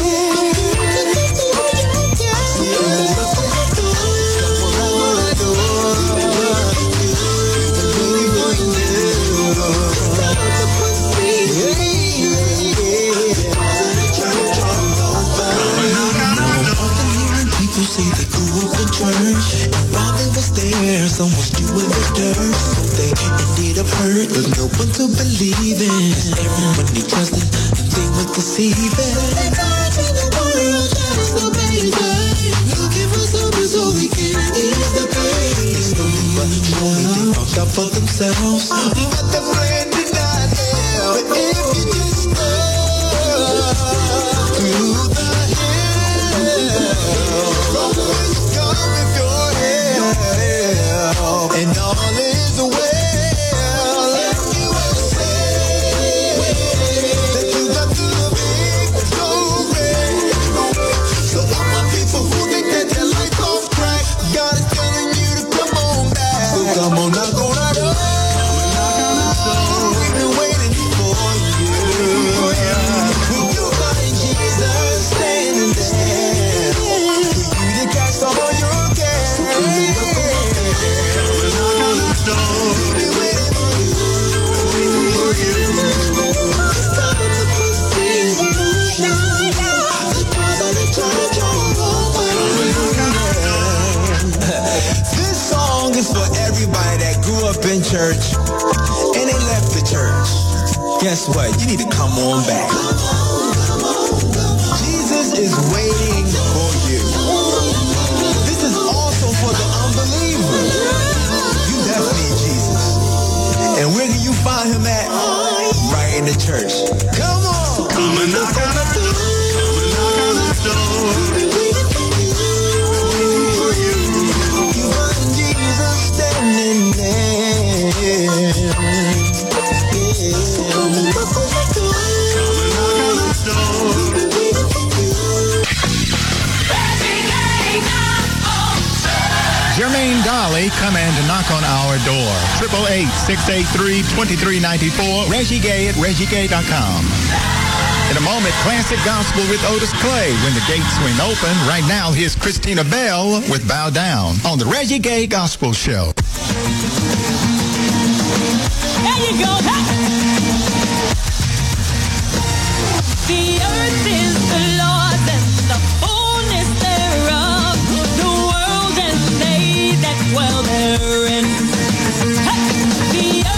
People say they grew up in church. While they was there, someone's doing the dirt. So they ended up hurt with no one to believe in. Everyone they trusted, and they were deceiving. They got to the world just a baby. Looking for something so we can ease the pain. They slowly but surely they found out for themselves. But the plan did not help. But if you just step through the and all is well. You will say that you got the victory. So all my people who think that their life off track, God is telling you to come on back. So come on, knock on our door. We've been waiting for you. With you, buddy, Jesus, standing there. For you to cast all your cares. This song is for everybody that grew up in church and they left the church. Guess what? You need to come on back. Jesus is waiting for you. This is also for the unbeliever. You definitely need Jesus. And where can you find him at? Right in the church. Come on. Come and knock on the door. Come and knock on the door. Waiting for you. You find Jesus standing there. Yeah. Come and knock on the door. Come and knock on the door. Jermaine Dolly, come and knock on our door. eight eight eight, six eight three, two three nine four. Reggie Gay at reggie gay dot com. In a moment, classic gospel with Otis Clay when the gates swing open. Right now, here's Christina Bell with Bow Down on the Reggie Gay Gospel Show. There you go. The earth is the Lord's and the fullness thereof, the world and they that dwell therein. The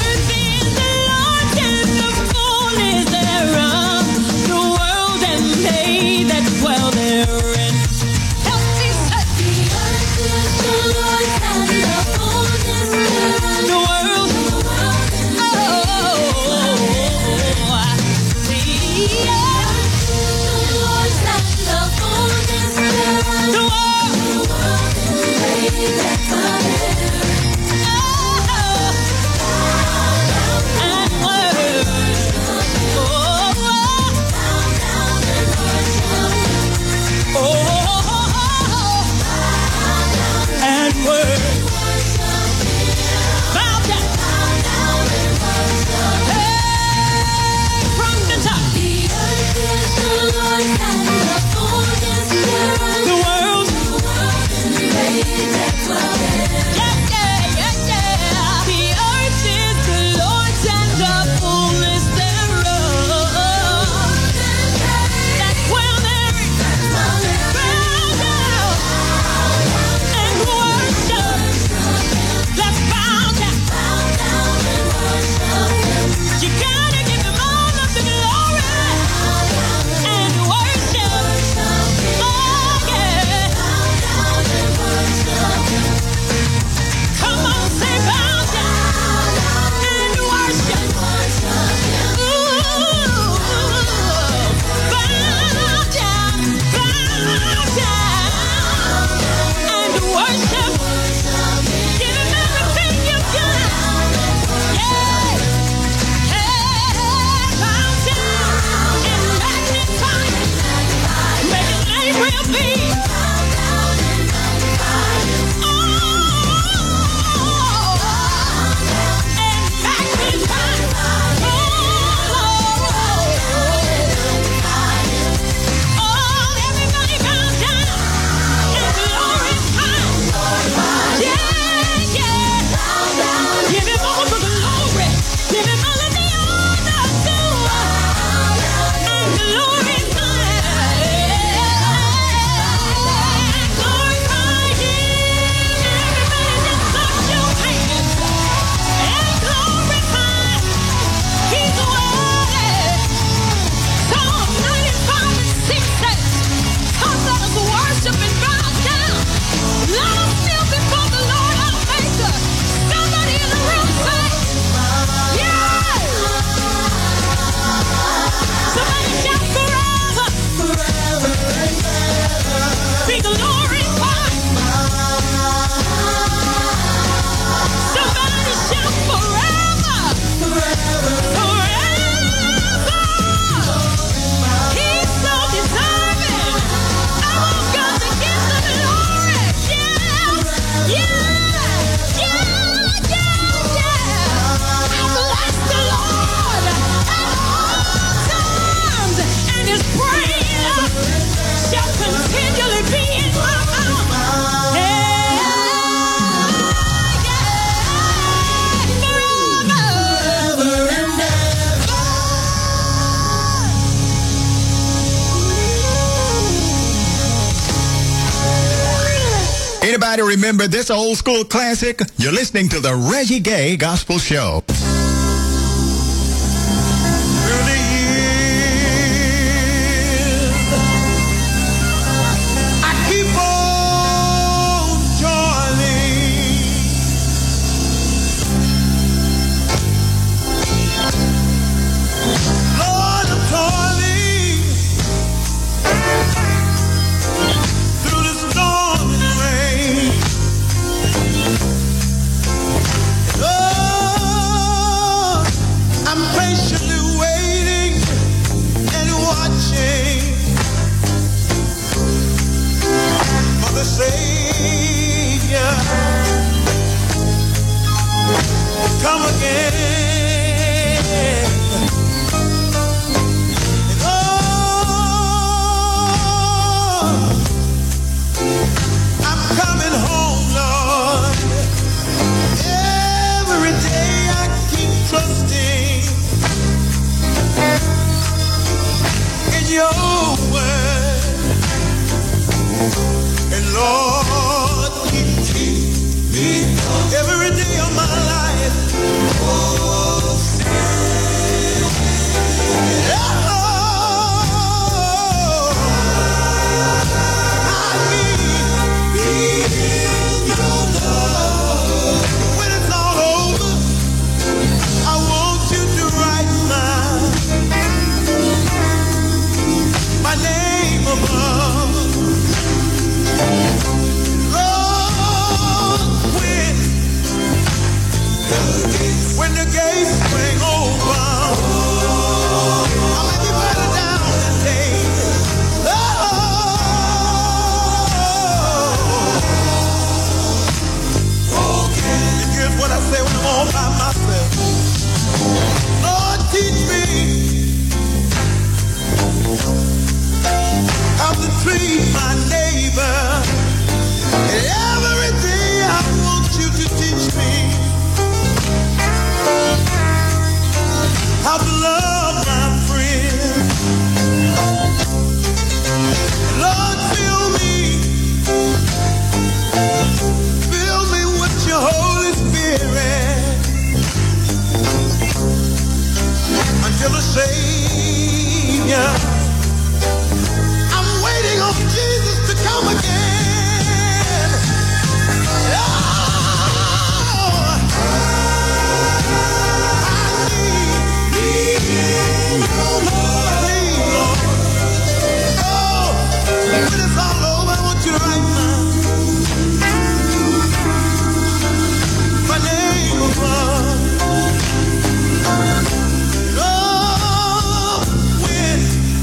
Anybody remember this old school classic? You're listening to the Reggie Gay Gospel Show. Come again. And oh, I'm coming home, Lord. Every day I keep trusting in your word. And Lord, keep, keep me every day of my life. Oh, I need, need your love. When it's all over, I want you to write my, my name above. Lord, when when the gates swing open, I'm gonna be better down and say, oh, and here's what I say when I'm all by myself. Lord, teach me how to treat my neighbor. And every day I want you to teach me how to love my friend. Lord, fill me, fill me with your Holy Spirit until the Savior. I'm waiting on Jesus to come again. Oh, when it's all over, I want you to write my, my name above. Oh, when,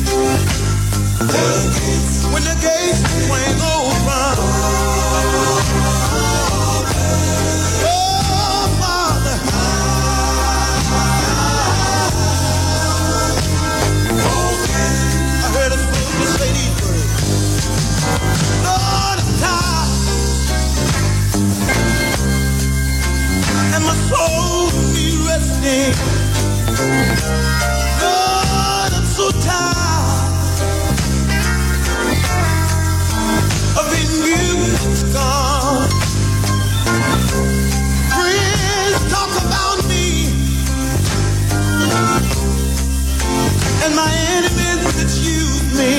when the gates swing open. Oh, Father. I heard a soldier say these words. Lord, it's time, and my soul needs resting. Lord, I'm so tired of being used, God. Friends talk about me, and my enemies misuse me.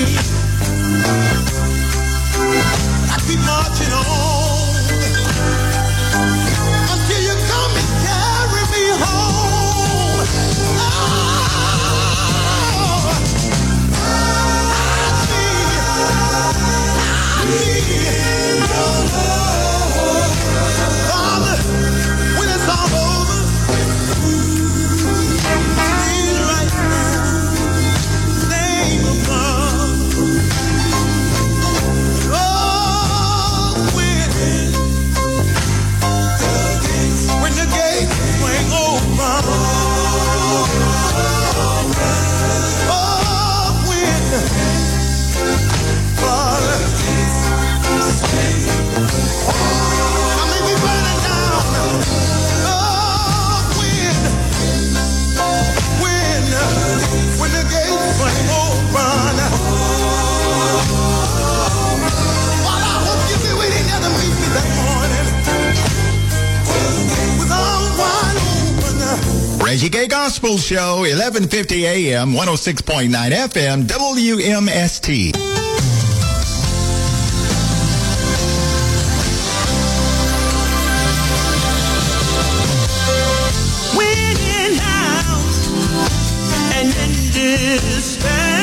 I keep marching on until you come and carry me home. Oh, I need, I need your love. Father, when it's all over, please write my name above. Oh, when Reggie Gay Gospel Show, eleven fifty A M, one oh six point nine F M, W M S T. When out and in despair,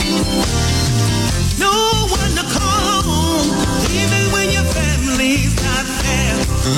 no one to call home, even when your family's not there.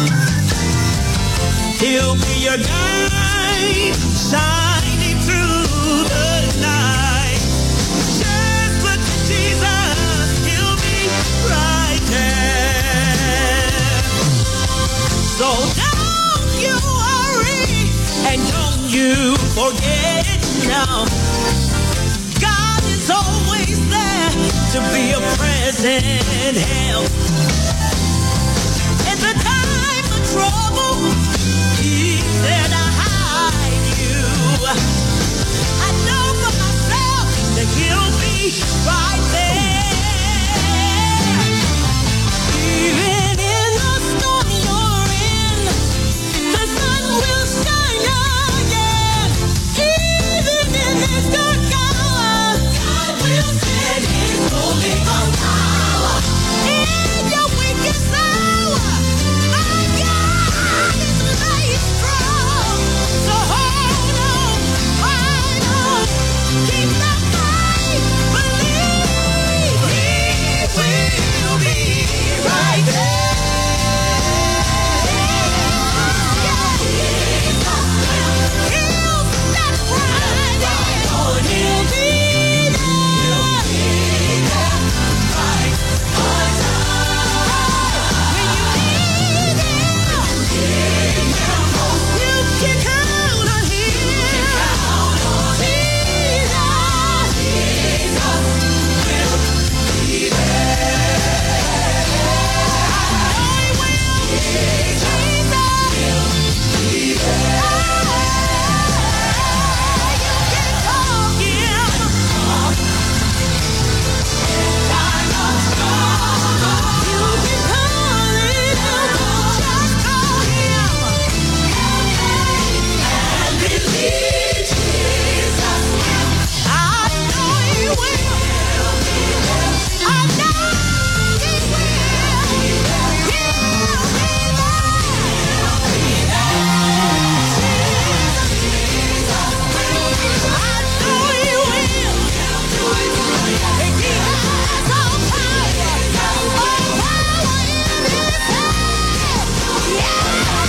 He'll be your guide, shining through the night. Just look to Jesus, he'll be right there. So don't you worry, and don't you forget now. God is always there to be a present help. In the time of trouble, He's there to hide you. I know for myself that He'll be right there. Even in the storm you're in, the sun will shine again. Even in this dark hour, God will send His holy power. In your weakest hour, my God is made strong. So hold on, hold on, keep the faith, believe He will be right there. He'll step right on, He'll be there. Right on time. When you need Him, you can count on Him. Jesus, Jesus will be there. I know He will. Jesus will be there. You can call Him. Time of struggle. You can call Him. Just call Him. And believe Jesus. I know He will. I know He will. He'll be there. I know He will. And He has all power. All power in His hand. Yeah.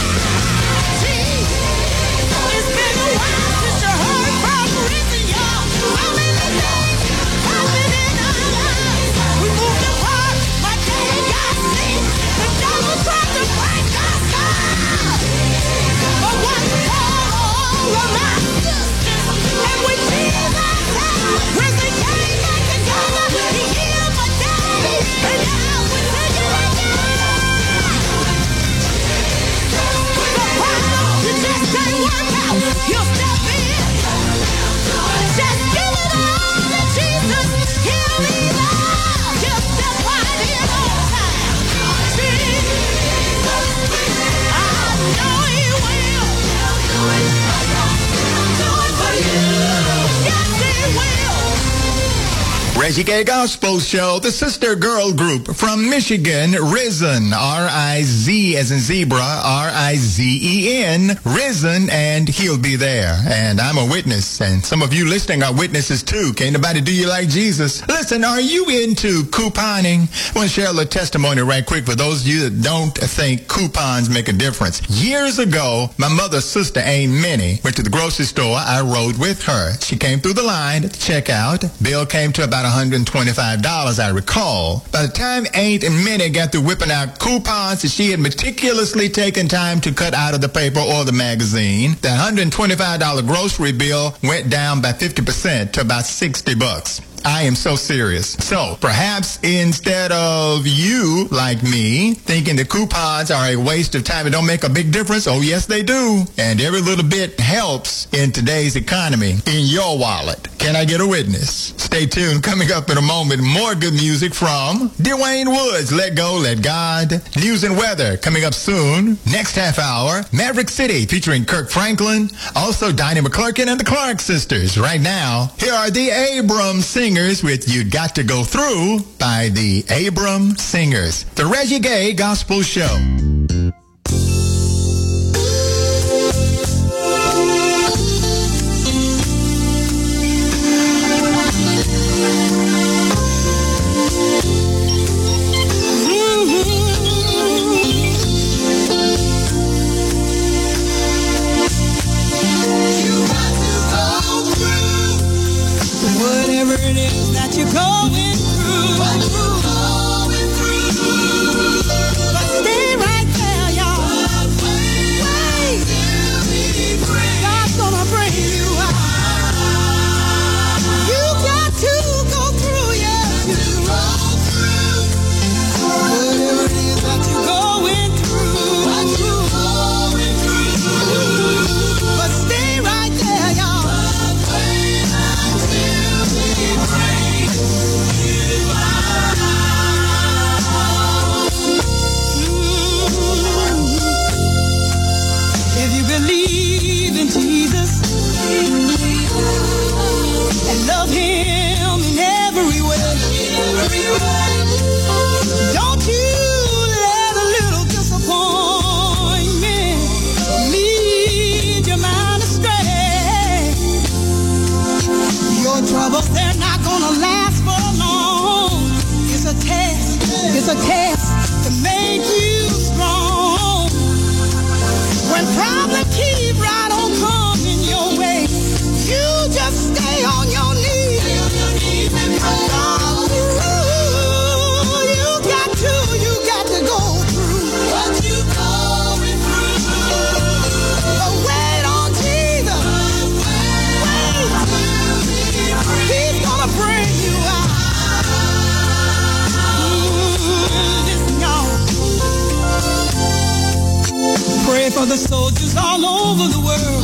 Jesus. It's been a while since you heard from Risen, y'all. How many days happened in our lives? We moved apart, my daddy got sick. The devil tried to break us down. But what all of my sisters, and when Jesus died, Risen came back together. He healed my daddy, and now we're singing again. The problem you just can't work out. He'll step in. Just give it all to Jesus. He'll be there. He'll step right in on time. Jesus, I know He will. Do it for you. Yes, He will. Reggie Gay Gospel Show, the sister girl group from Michigan, Risen, R I Z as in zebra, R I Z E N, Risen, and He'll be there. And I'm a witness, and some of you listening are witnesses too. Can't nobody do you like Jesus? Listen, are you into couponing? I want to share a little testimony right quick for those of you that don't think coupons make a difference. Years ago, my mother's sister, Aunt Minnie, went to the grocery store. I rode with her. She came through the line at the checkout. Bill came to about one hundred twenty-five dollars, I recall. By the time Aunt Minnie got through whipping out coupons that she had meticulously taken time to cut out of the paper or the magazine, the one hundred twenty-five dollars grocery bill went down by fifty percent to about sixty bucks. I am so serious. So perhaps instead of you, like me, thinking the coupons are a waste of time and don't make a big difference, oh yes they do. And every little bit helps in today's economy, in your wallet. Can I get a witness? Stay tuned. Coming up in a moment, more good music from Dwayne Woods, Let Go, Let God. News and weather coming up soon. Next half hour, Maverick City featuring Kirk Franklin. Also, Dinah McClurkin and the Clark Sisters. Right now, here are the Abram Singers with You Got to Go Through by the Abram Singers. The Reggie Gay Gospel Show. Whatever it is that you're going through, going through, but stay right there, y'all. Wait, God's gonna bring you out. You got to go through, yeah. Whatever it is that you're going through, but stay right there, y'all. If you believe in Jesus and love Him in every way, don't you let a little disappointment lead your mind astray. Your troubles, they're not gonna last for long. It's a test, it's a test to make you strong. When problems keep right on coming your way, you just stay on your knees. God, you got to, you got to go through what you going through. But wait on Jesus. Wait. He's gonna bring you out. Listen, y'all. Pray for the soldiers all over the world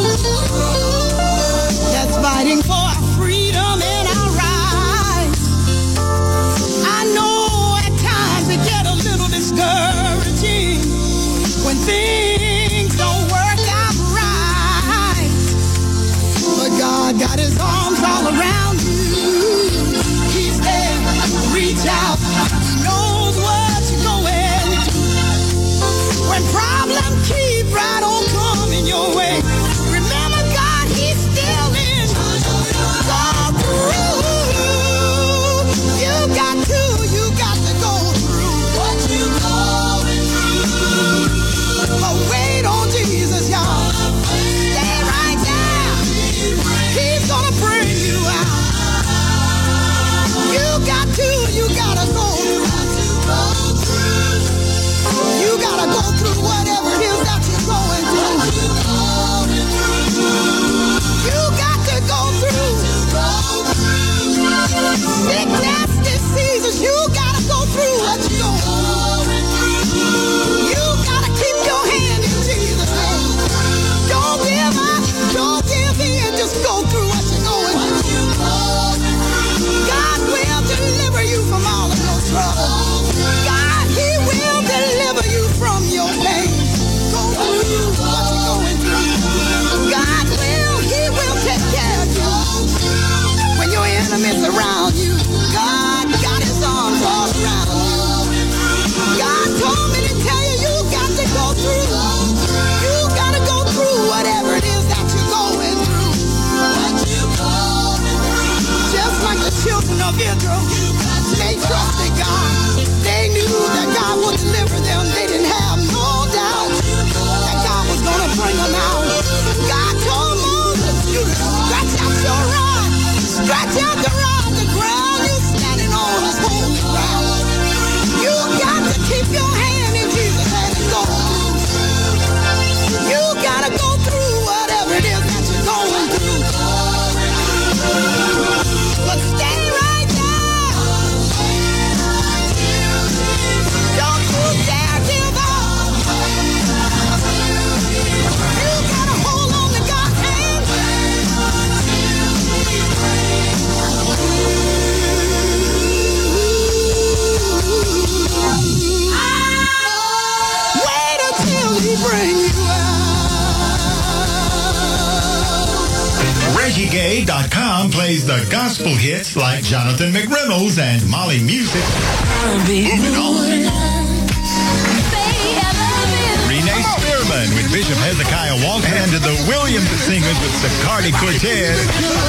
that's fighting for our freedom and our rights. I know at times it get a little discouraging when things don't work out right. But God got His arms all around you. He's there. Reach out. He knows what you're going through. When problems keep right on coming your way, remember God, He's still in. Go through. You got to, you got to go through what you going through. But wait on Jesus, y'all. Stay right there. He's gonna bring you out. You got to, you gotta go through. You gotta go through whatever it is that you're going through. You got to go through. Sickness, diseases, you gotta go through what you're going through. You gotta keep your hand in Jesus' hand. Don't give up, don't give in, just go through what you're going through. God will deliver you from all of your trouble. God, He will deliver you from your pain. Go through what you're going through. God will, He will take care of you. When your enemies around you, God got His arms all around you. God told me to tell you, you got to go through. You got to go through whatever it is that you're going through. What you going through. Just like the children of Israel, they trusted God. They knew that God would deliver them. They didn't have no doubt that God was going to bring them out. God told Moses, you to stretch out your rod. Stretch out the rod. The ground you're standing on is holy ground. You got to keep your hand in Jesus' hand and go through. You got to go through whatever it is that you're going through. But stay right there. Reggie Gay dot com plays the gospel hits like Jonathan McReynolds and Molly Music. Moving on. Renee Spearman with Bishop Hezekiah Walker and the Williams Singers with Sicardi Cortez.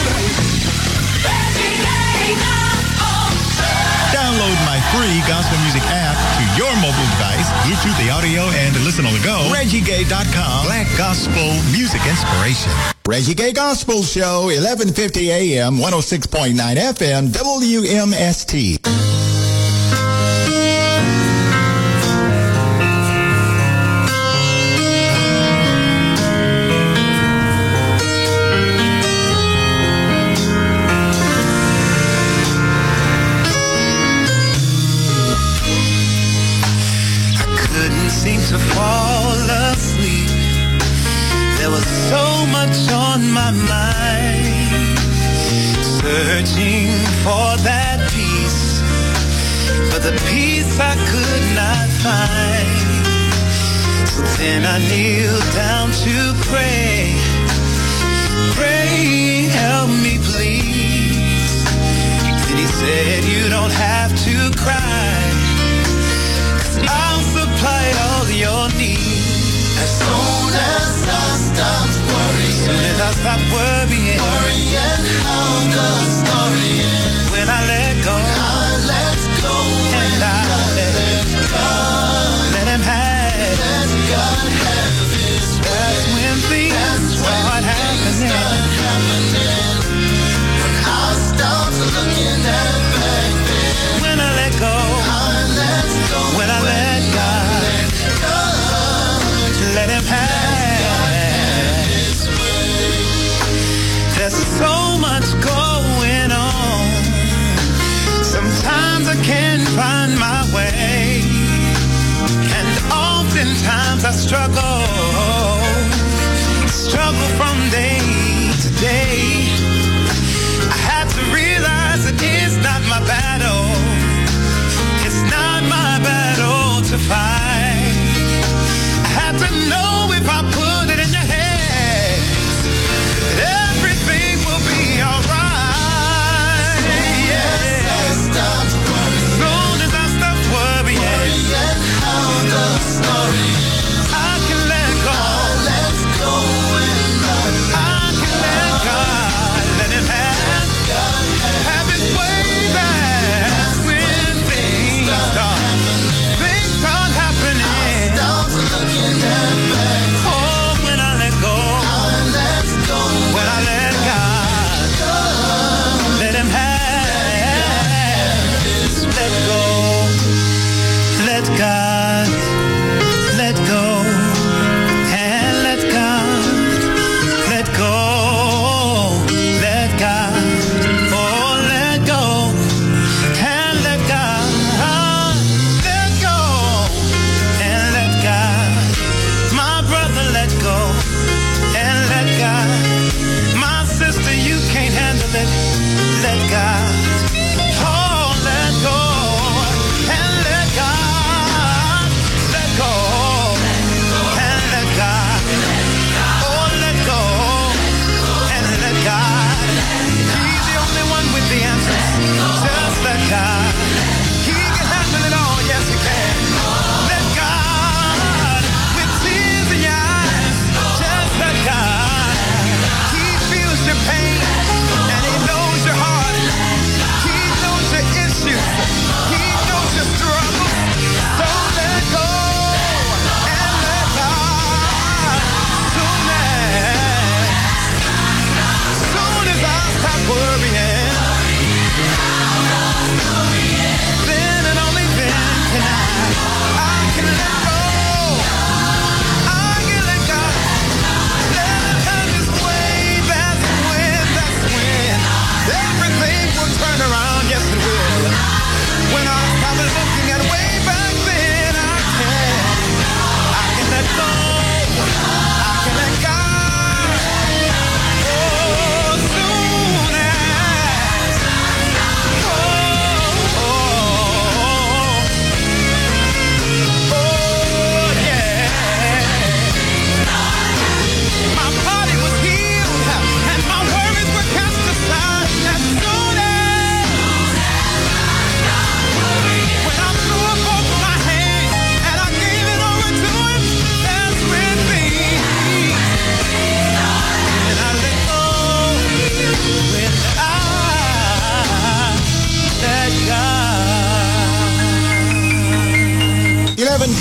Download my free gospel music app to your mobile device, Bluetooth the audio, and listen on the go. Reggie Gay dot com, Black Gospel Music Inspiration. Reggie Gay Gospel Show, eleven fifty A M, one oh six point nine F M, W M S T. To fall asleep, there was so much on my mind, searching for that peace, but the peace I could not find. So then I kneeled down to pray, pray, help me please. Then he said, you don't have to cry, I'll supply all your needs. As soon as I stop worrying, as soon as I stop worrying, worrying how the story ends. When I let go, I let go, and I let, let God, let Him have, let God have His way. That's when things start happening. happening. When I stop looking at back then, when I let go, I let go, when I let God, let God, let Him have His way. There's so much going on. Sometimes I can't find my way, and oftentimes I struggle, struggle from day to day. I have to realize that it's not my battle. It's not my battle to fight. I have to know if I put it in your hands, that everything will be alright. Yeah. As soon as I stop worrying, worrying how the story ends, I can let go. I let go and I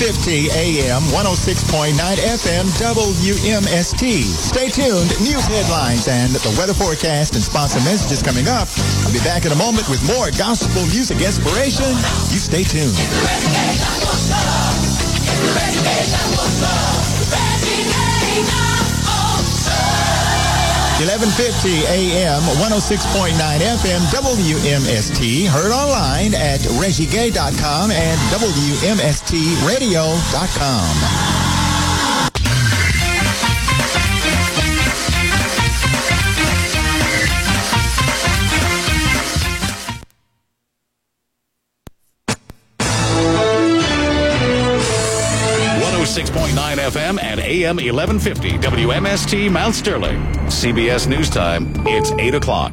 fifty A M, one oh six point nine F M, W M S T. Stay tuned. News headlines and the weather forecast and sponsor messages coming up. I'll be back in a moment with more gospel music inspiration. You stay tuned. eleven fifty A M, one oh six point nine F M, W M S T. Heard online at reggie gay dot com and W M S T radio dot com. six point nine F M and A M eleven fifty W M S T Mount Sterling. C B S News Time. It's eight o'clock.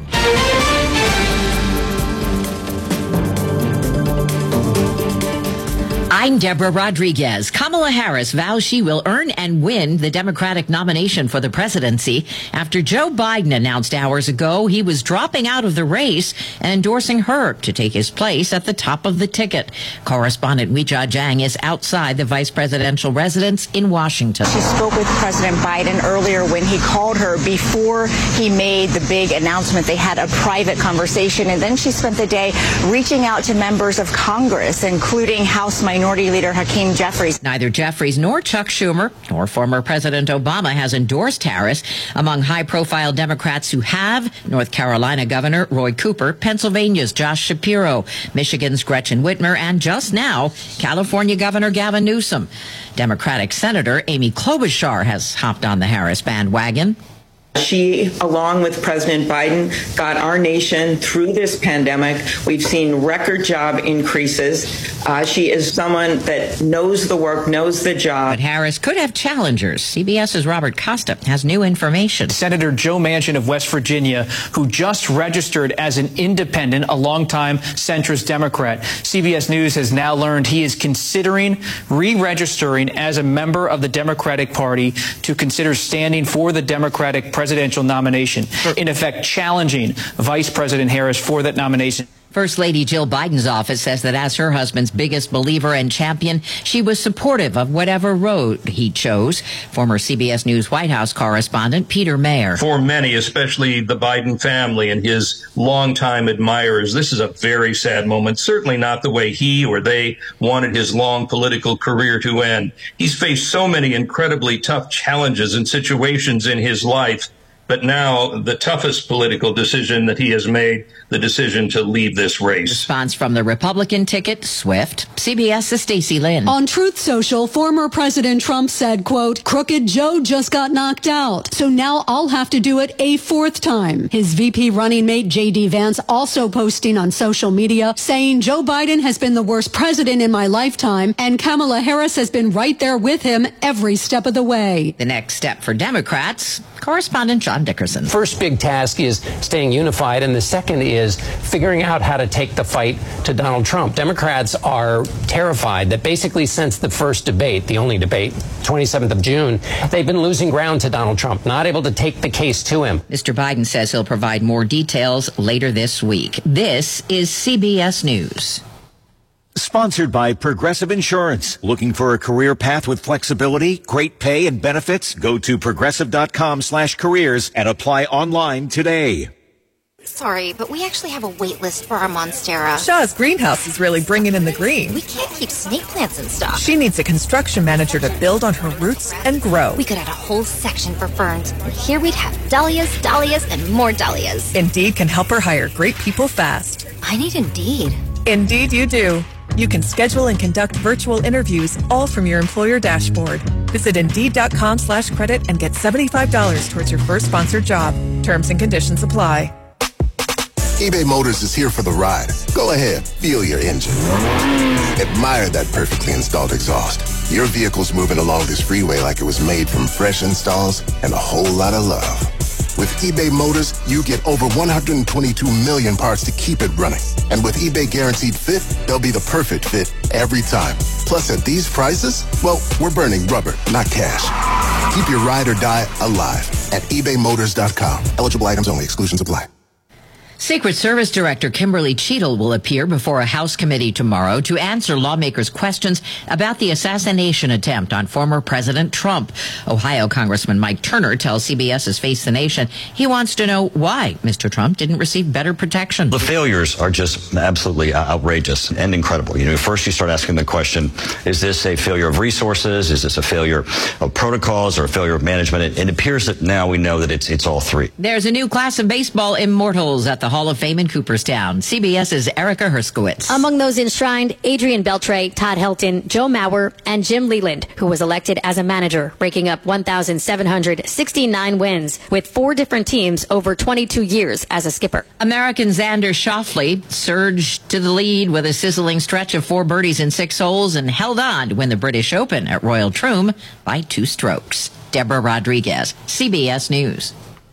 I'm Deborah Rodriguez. Kamala Harris vows she will earn and win the Democratic nomination for the presidency after Joe Biden announced hours ago he was dropping out of the race and endorsing her to take his place at the top of the ticket. Correspondent Weijia Jiang is outside the vice presidential residence in Washington. She spoke with President Biden earlier when he called her before he made the big announcement. They had a private conversation, and then she spent the day reaching out to members of Congress, including House Minority Leader Hakeem Jeffries. Neither Jeffries nor Chuck Schumer nor former President Obama has endorsed Harris. Among high-profile Democrats who have, North Carolina Governor Roy Cooper, Pennsylvania's Josh Shapiro, Michigan's Gretchen Whitmer, and just now, California Governor Gavin Newsom. Democratic Senator Amy Klobuchar has hopped on the Harris bandwagon. She, along with President Biden, got our nation through this pandemic. We've seen record job increases. Uh, she is someone that knows the work, knows the job. But Harris could have challengers. CBS's Robert Costa has new information. Senator Joe Manchin of West Virginia, who just registered as an independent, a longtime centrist Democrat. C B S News has now learned he is considering re-registering as a member of the Democratic Party to consider standing for the Democratic presidential presidential nomination, in effect challenging Vice President Harris for that nomination. First Lady Jill Biden's office says that as her husband's biggest believer and champion, she was supportive of whatever road he chose. Former C B S News White House correspondent Peter Mayer. For many, especially the Biden family and his longtime admirers, this is a very sad moment. Certainly not the way he or they wanted his long political career to end. He's faced so many incredibly tough challenges and situations in his life. But now the toughest political decision that he has made, the decision to leave this race. Response from the Republican ticket, Swift. CBS's Stacey Lynn. On Truth Social, former President Trump said, quote, "Crooked Joe just got knocked out, so now I'll have to do it a fourth time." His V P running mate, J D Vance, also posting on social media, saying Joe Biden has been the worst president in my lifetime, and Kamala Harris has been right there with him every step of the way. The next step for Democrats, correspondent John Dickerson. First big task is staying unified, and the second is figuring out how to take the fight to Donald Trump. Democrats are terrified that basically since the first debate, the only debate, twenty-seventh of June, they've been losing ground to Donald Trump, not able to take the case to him. Mister Biden says he'll provide more details later this week. This is C B S News. Sponsored by Progressive Insurance. Looking for a career path with flexibility, great pay, and benefits? Go to progressive.com slash careers and apply online today. Sorry, but we actually have a wait list for our Monstera. Shaw's greenhouse is really bringing in the green. We can't keep snake plants in stock. She needs a construction manager to build on her roots and grow. We could add a whole section for ferns, and here we'd have dahlias, dahlias, and more dahlias. Indeed can help her hire great people fast. I need Indeed. Indeed you do. You can schedule and conduct virtual interviews all from your employer dashboard. Visit Indeed.com slash credit and get seventy-five dollars towards your first sponsored job. Terms and conditions apply. eBay Motors is here for the ride. Go ahead, feel your engine. Admire that perfectly installed exhaust. Your vehicle's moving along this freeway like it was made from fresh installs and a whole lot of love. With eBay Motors, you get over one hundred twenty-two million parts to keep it running. And with eBay Guaranteed Fit, they'll be the perfect fit every time. Plus, at these prices, well, we're burning rubber, not cash. Keep your ride or die alive at ebay motors dot com. Eligible items only. Exclusions apply. Secret Service Director Kimberly Cheadle will appear before a House committee tomorrow to answer lawmakers' questions about the assassination attempt on former President Trump. Ohio Congressman Mike Turner tells CBS's Face the Nation he wants to know why Mister Trump didn't receive better protection. The failures are just absolutely outrageous and incredible. You know, first you start asking the question, is this a failure of resources? Is this a failure of protocols or a failure of management? It, it appears that now we know that it's it's all three. There's a new class of baseball immortals at the Hall of Fame in Cooperstown. CBS's Erica Herskowitz. Among those enshrined, Adrian Beltre, Todd Helton, Joe Mauer, and Jim Leland, who was elected as a manager, breaking up one thousand seven hundred sixty-nine wins with four different teams over twenty-two years as a skipper. American Xander Schauffele surged to the lead with a sizzling stretch of four birdies and six holes and held on to win the British Open at Royal Troon by two strokes. Deborah Rodriguez, C B S News.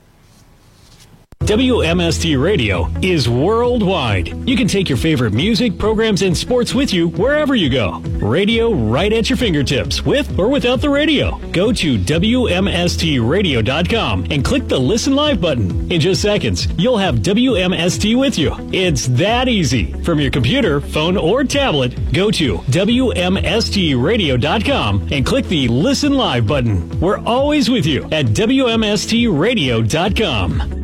W M S T Radio is worldwide. You can take your favorite music, programs, and sports with you wherever you go. Radio right at your fingertips, with or without the radio. Go to W M S T radio dot com and click the Listen Live button. In just seconds, you'll have W M S T with you. It's that easy. From your computer, phone, or tablet, go to W M S T radio dot com and click the Listen Live button. We're always with you at W M S T radio dot com.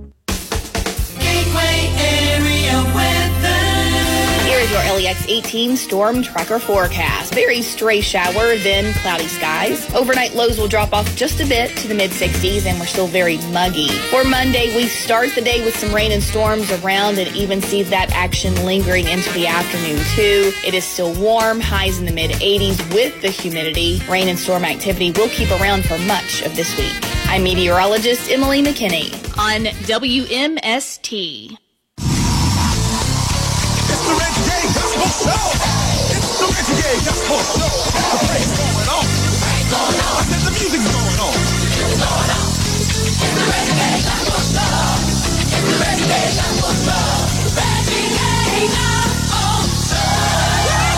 Your L E X eighteen storm tracker forecast. Very stray shower, then cloudy skies. Overnight lows will drop off just a bit to the mid sixties, and we're still very muggy. For Monday, we start the day with some rain and storms around and even see that action lingering into the afternoon, too. It is still warm, highs in the mid eighties with the humidity. Rain and storm activity will keep around for much of this week. I'm meteorologist Emily McKinney on W M S T. It's the Reggae Gospel Show. It's the Reggae Gospel Show. The praise going on. I said the music's going on. It's going on. It's the Reggae Gospel Show. It's the Reggae Gospel Show. Reggae Gospel Show.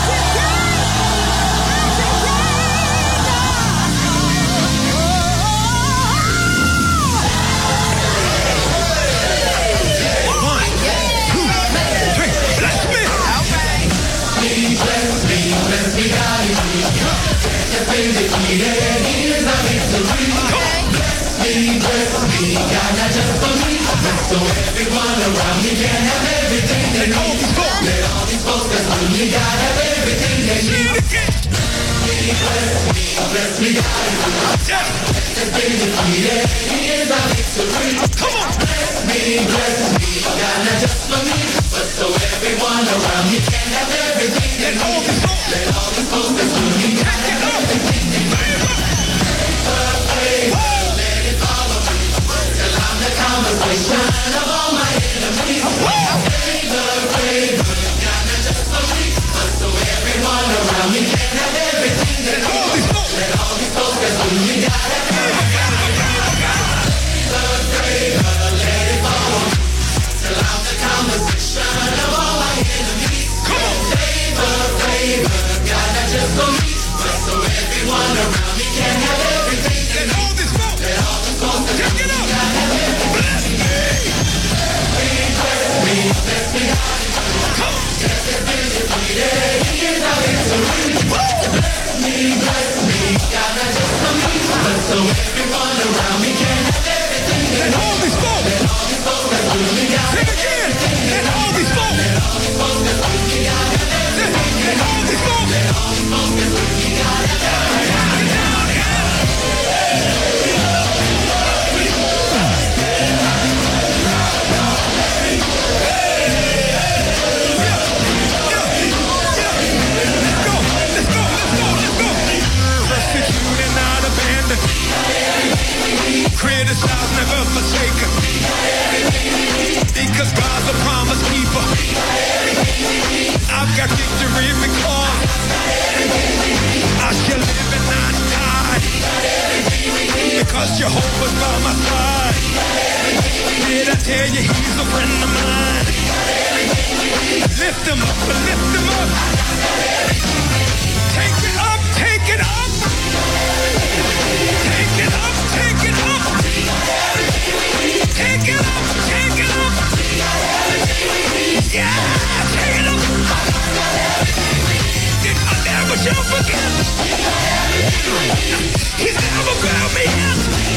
So everyone around me can have everything they need. Let all these folks that's with me God have everything they need. He bless me, bless me God. Bless me, yeah, He is our victory. Come on, bless me, bless me, God not just for me, but so everyone around me can have everything they need. Let all these folks that's with me God have everything they need. Favor, let it follow me till I'm the conversation of all my enemies. Favor, favor, God not just for me, but so everyone around me can have everything they need. Let all these folks that's with me God have everything they need. Favor, favor, let it follow me till I'm the conversation of all my enemies. Favor, favor, God not just for me, but so everyone around me can have everything they need. Let all these folks that's with me God have everything they need. Bless me, bless me, God. Bless me, yeah, He is our victory. Bless me, bless me, God not just for me, but so everyone around me can have everything they need. Let all these folks, let all these folks that's with me God have everything. Let all these folks, let all these folks that's with me God have everything. Let all these folks, let all these folks that's with me God have everything. Criticize, never forsaken. Because God's a promise keeper. I've got victory because I shall live and not die. Because Jehovah's by my side. Did I tell you He's a friend of mine? Lift him up, lift him up. Take it up, take it up. Take it up, take it up. Take it up, take it up. never shall forget. He's never found me yet.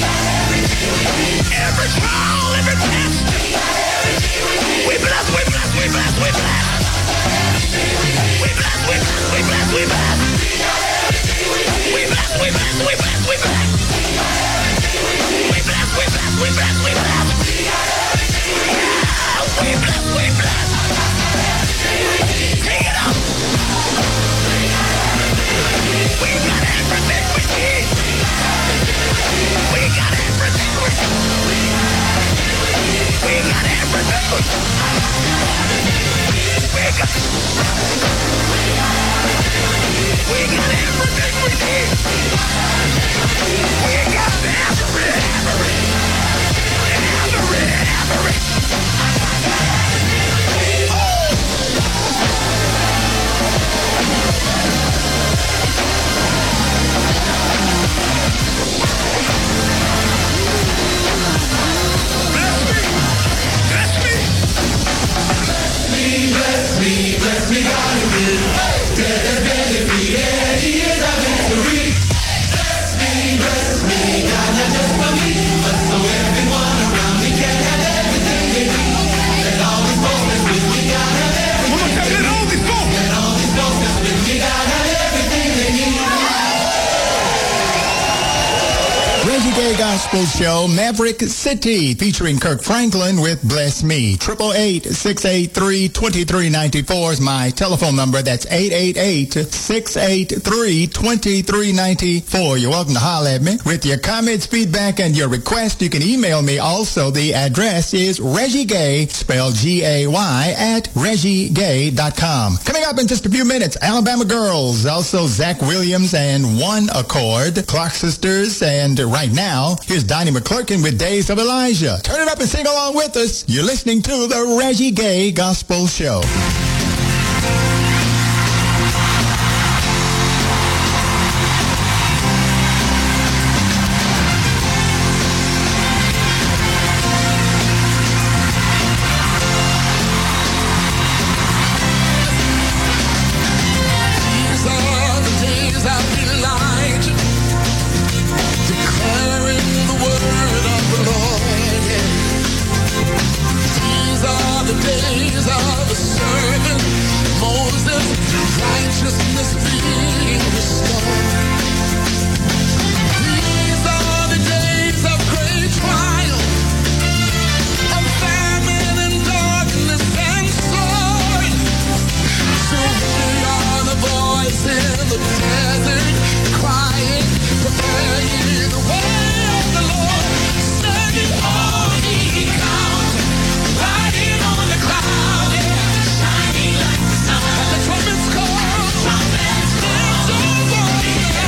Every trial, every test. We bless, we bless, we bless, we bless. We bless, we bless, we bless, we bless. We bless, we bless, we bless, we bless. We bless, we bless, we bless, we bless. Yeah, we bless, we bless. Take it up. We got everything we need. We got everything we need. We got everything we need. We got We got everything we need. We got every, every, every, every. Bless me, bless me, God is good. Death has been defeated, He is our victory. Bless me, bless me, God, not just for me, but so everyone around me can have everything they need. Let all these folks that's with me, God, have everything they need. Let all these folks, let all these folks that's with me, God, have everything they need. Reggie Gay Gospel Show, Maverick City, featuring Kirk Franklin with Bless Me. eight eight eight, six eight three, two three nine four is my telephone number. That's eight eight eight, six eight three, two three nine four. You're welcome to holler at me with your comments, feedback, and your request. You can email me also. The address is Reggie Gay, spelled G A Y, at reggie gay dot com. Coming up in just a few minutes, Alabama Girls, also Zach Williams and One Accord, Clark Sisters, and right now, here's Donnie McClurkin with Days of Elijah. Turn it up and sing along with us. You're listening to the Reggie Gay Gospel Show. These are the days of Elijah, declaring the word of the Lord. Yeah. These are the days of the servant Moses, righteousness being restored. These are the days of great trial, of famine and darkness and sword. So we are the voice in the desert, crying, prepare ye the way of the Lord. Standing on the ground, riding on the cloud, yeah, shining like the sun. As the trumpets call, trumpets call, it's over.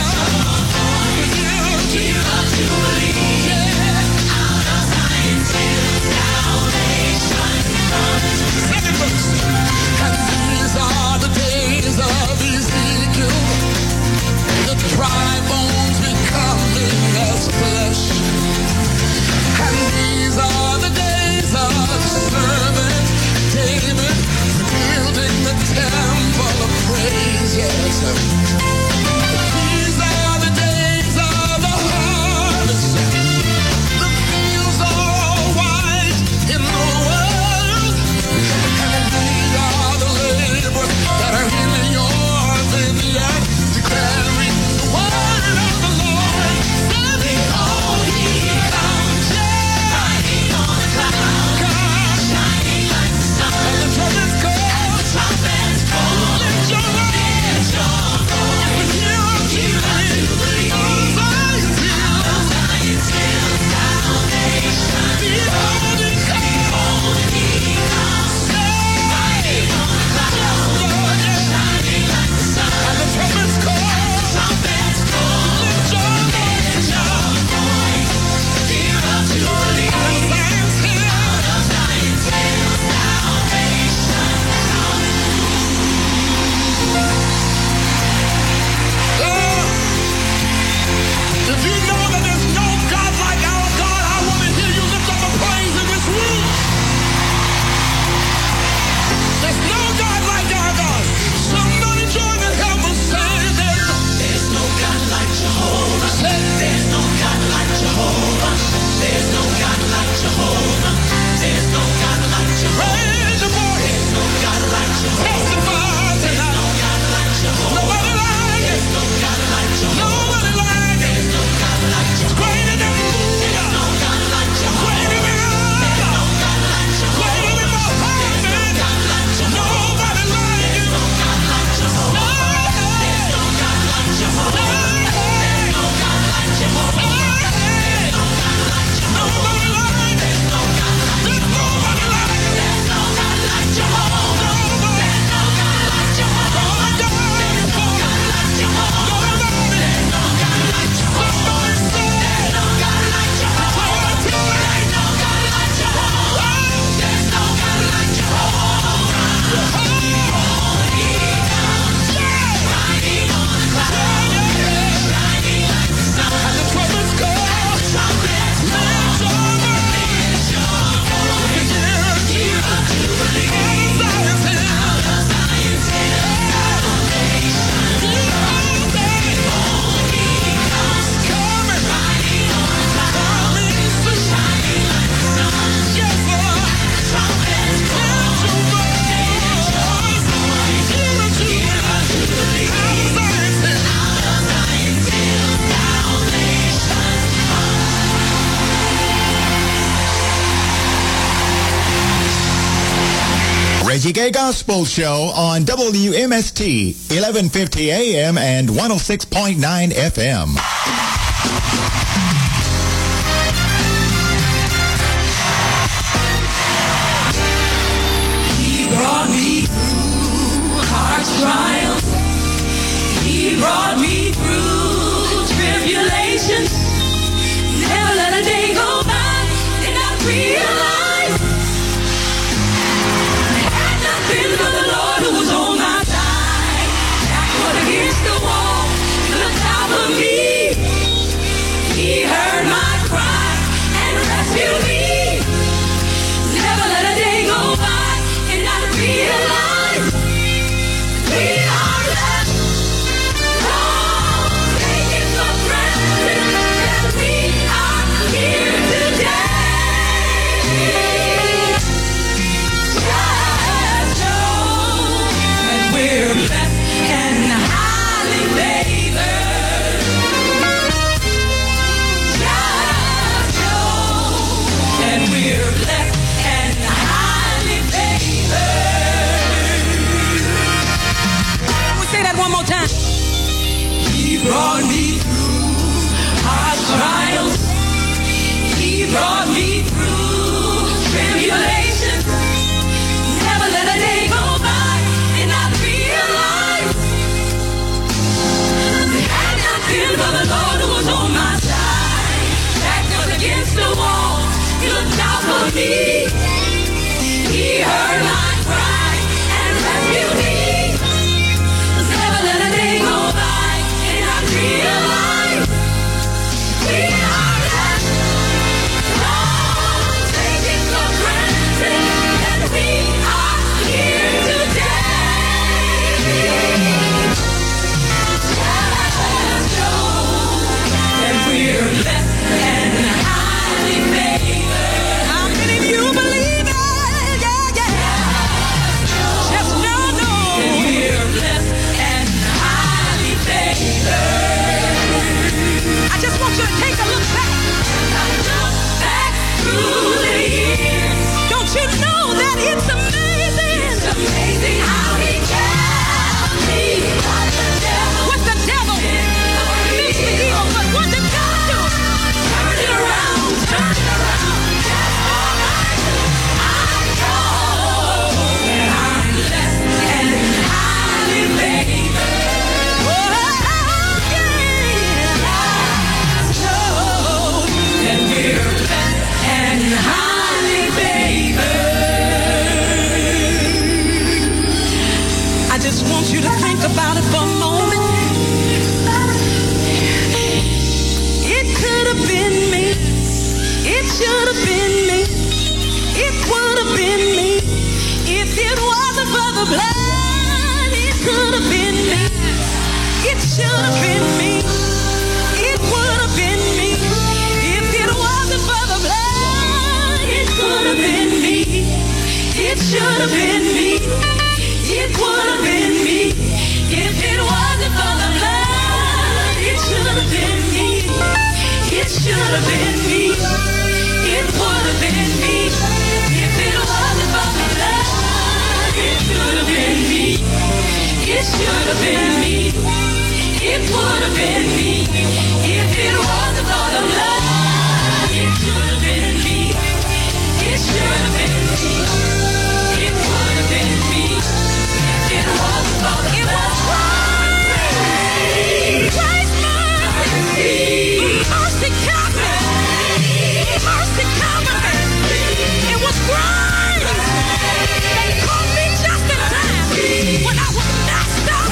Reggie Gay Gospel Show on W M S T, eleven fifty A M and one oh six point nine F M. He brought me through hard trials. He brought me through tribulations. Never let a day go by and I realize had not been for the Lord who was on my side, backward against the wall, looked out for me. He heard my cry and rescued me. Never let a day go by and I realize we are blessed. Don't take it for granted that we are here today. Just know that we're blessed and highly favored. Just know that we're blessed and highly favored. We'll say that one more time. He brought me through hard trials. He brought me through tribulations. Never let a day go by and I realized it had not been for the Lord who was on my side. Back was against the wall. He looked out for me. He heard my cry and rescued me. Never let a day go by and I realize we are blessed. Don't take it for granted that we are here today. Just know that we're blessed and highly favored. How many of you believe it? Yeah, yeah. Just know, know that we're blessed and highly favored. I just want you to take a look back. Look back through the years. Don't you know that it's amazing? It's amazing how he kept me. What the devil? What the devil? Makes me evil, but what did God do? Turn it around, turn it around. That's all right. I know that I'm blessed and highly favored. Oh, yeah. Just know that we're blessed and highly favored. I just want you to think about it for a moment. It could have been me. It should have been me. It would have been me. If it wasn't for the blood, it could have been me. It should have been me. It would have been me. If it wasn't for the blood, it could have been me. It should have been me. It would have been me. If it wasn't for the blood, it should have been me. It should have been me. It would have been me. If it wasn't for the blood, it should have been me. It should have been me. It would have been me. If it wasn't for the blood, it should have been me. It should have been me. It would have been me. If it wasn't for the blood. Grace, mercy, mercy covered me. Mercy covered me. It was grace that caught me just in time when I was messed up.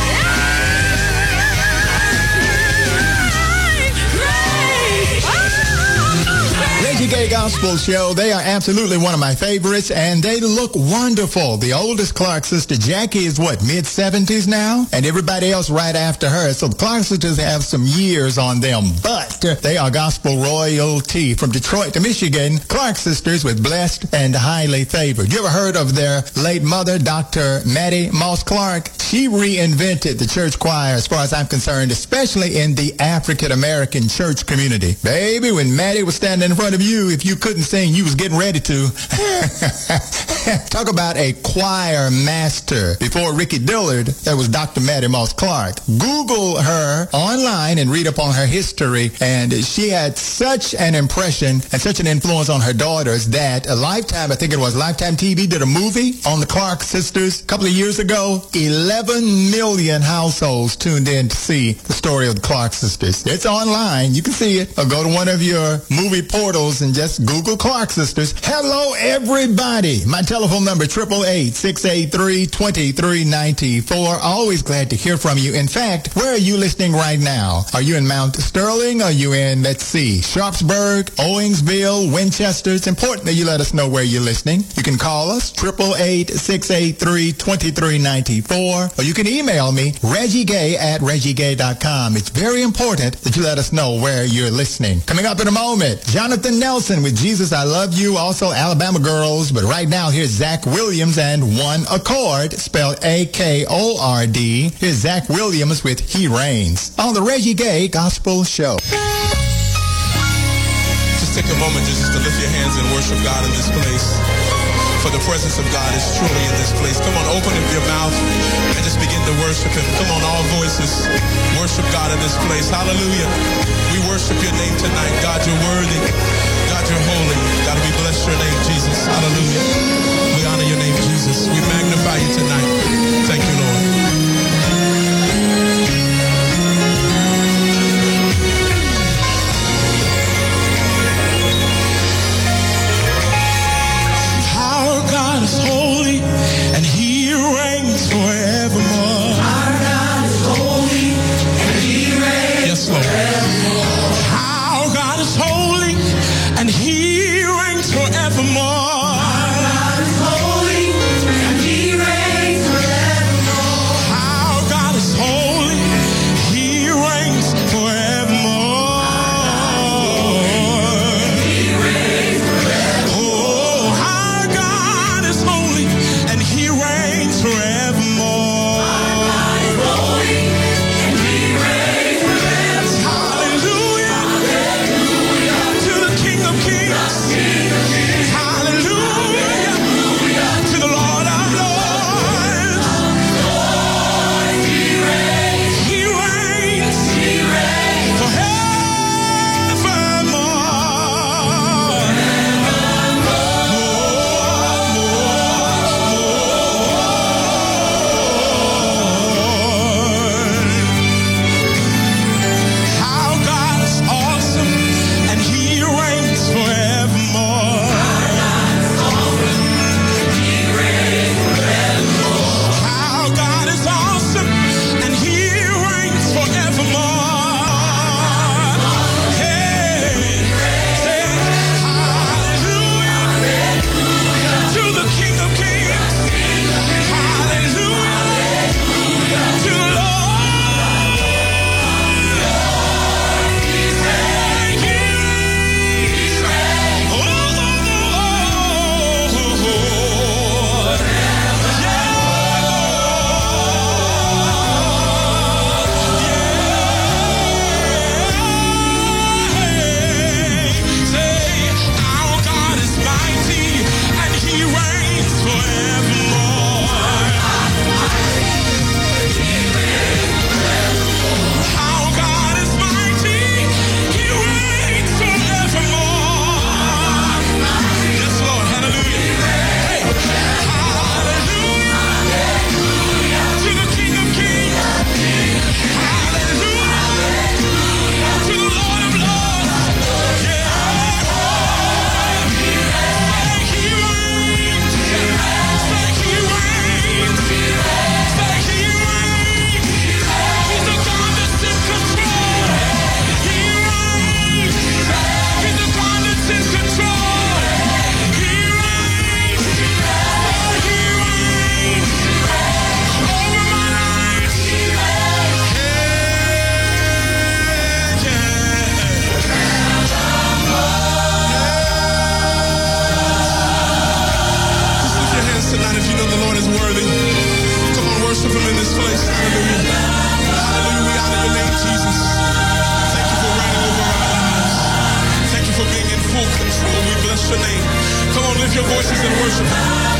Reggie Gay Gospel Show, they are absolutely one of my favorites, and they look wonderful. The oldest Clark sister, Jackie, is what, mid seventies now? And everybody else right after her. So the Clark sisters have some years on them, but they are gospel royalty. From Detroit to Michigan, Clark sisters with Blessed and Highly Favored. You ever heard of their late mother, Doctor Mattie Moss Clark? She reinvented the church choir as far as I'm concerned, especially in the African-American church community. Baby, when Maddie was standing in front of you, if you couldn't sing, you was getting ready to. Talk about a choir master. Before Ricky Dillard, there was Doctor Maddie Moss Clark. Google her online and read up on her history, and she had such an impression and such an influence on her daughters that a Lifetime, I think it was Lifetime T V, did a movie on the Clark sisters a couple of years ago. eleven million households tuned in to see the story of the Clark sisters. It's online. You can see it. Or go to one of your movie portals and just Google Clark sisters. Hello, everybody. My telephone number, eight eight eight, six eight three, two three nine four. Always glad to hear from you. In fact, where are you listening right now? Are you in Mount Sterling? Are you in, let's see, Sharpsburg, Owingsville, Winchester? It's important that you let us know where you're listening. You can call us, eight eight eight, six eight three, two three nine four, or you can email me, Reggie Gay at reggie gay dot com. It's very important that you let us know where you're listening. Coming up in a moment, Jonathan Nelson with Jesus I Love You, also Alabama Girls, but right now here's Zach Williams and One Accord, spelled A K O R D. Here's Zach Williams with He Reigns on the Reggie Gay Gospel Show. Just take a moment just to lift your hands and worship God in this place. For the presence of God is truly in this place. Come on, open up your mouth and just begin to worship Him. Come on, all voices, worship God in this place. Hallelujah. We worship your name tonight. God, you're worthy. God, you're holy. God, we bless your name, Jesus. Hallelujah. We honor your name, Jesus. We magnify you tonight. Thank you, Lord. God is holy and He reigns forevermore. Our God is holy and He reigns yes, Lord. forevermore. Our God is holy and He reigns forevermore. place. Hallelujah. Hallelujah. We honor your name, Jesus. Thank you for reigning over our lives. Thank you for being in full control. We bless your name. Come on, lift your voices and worship.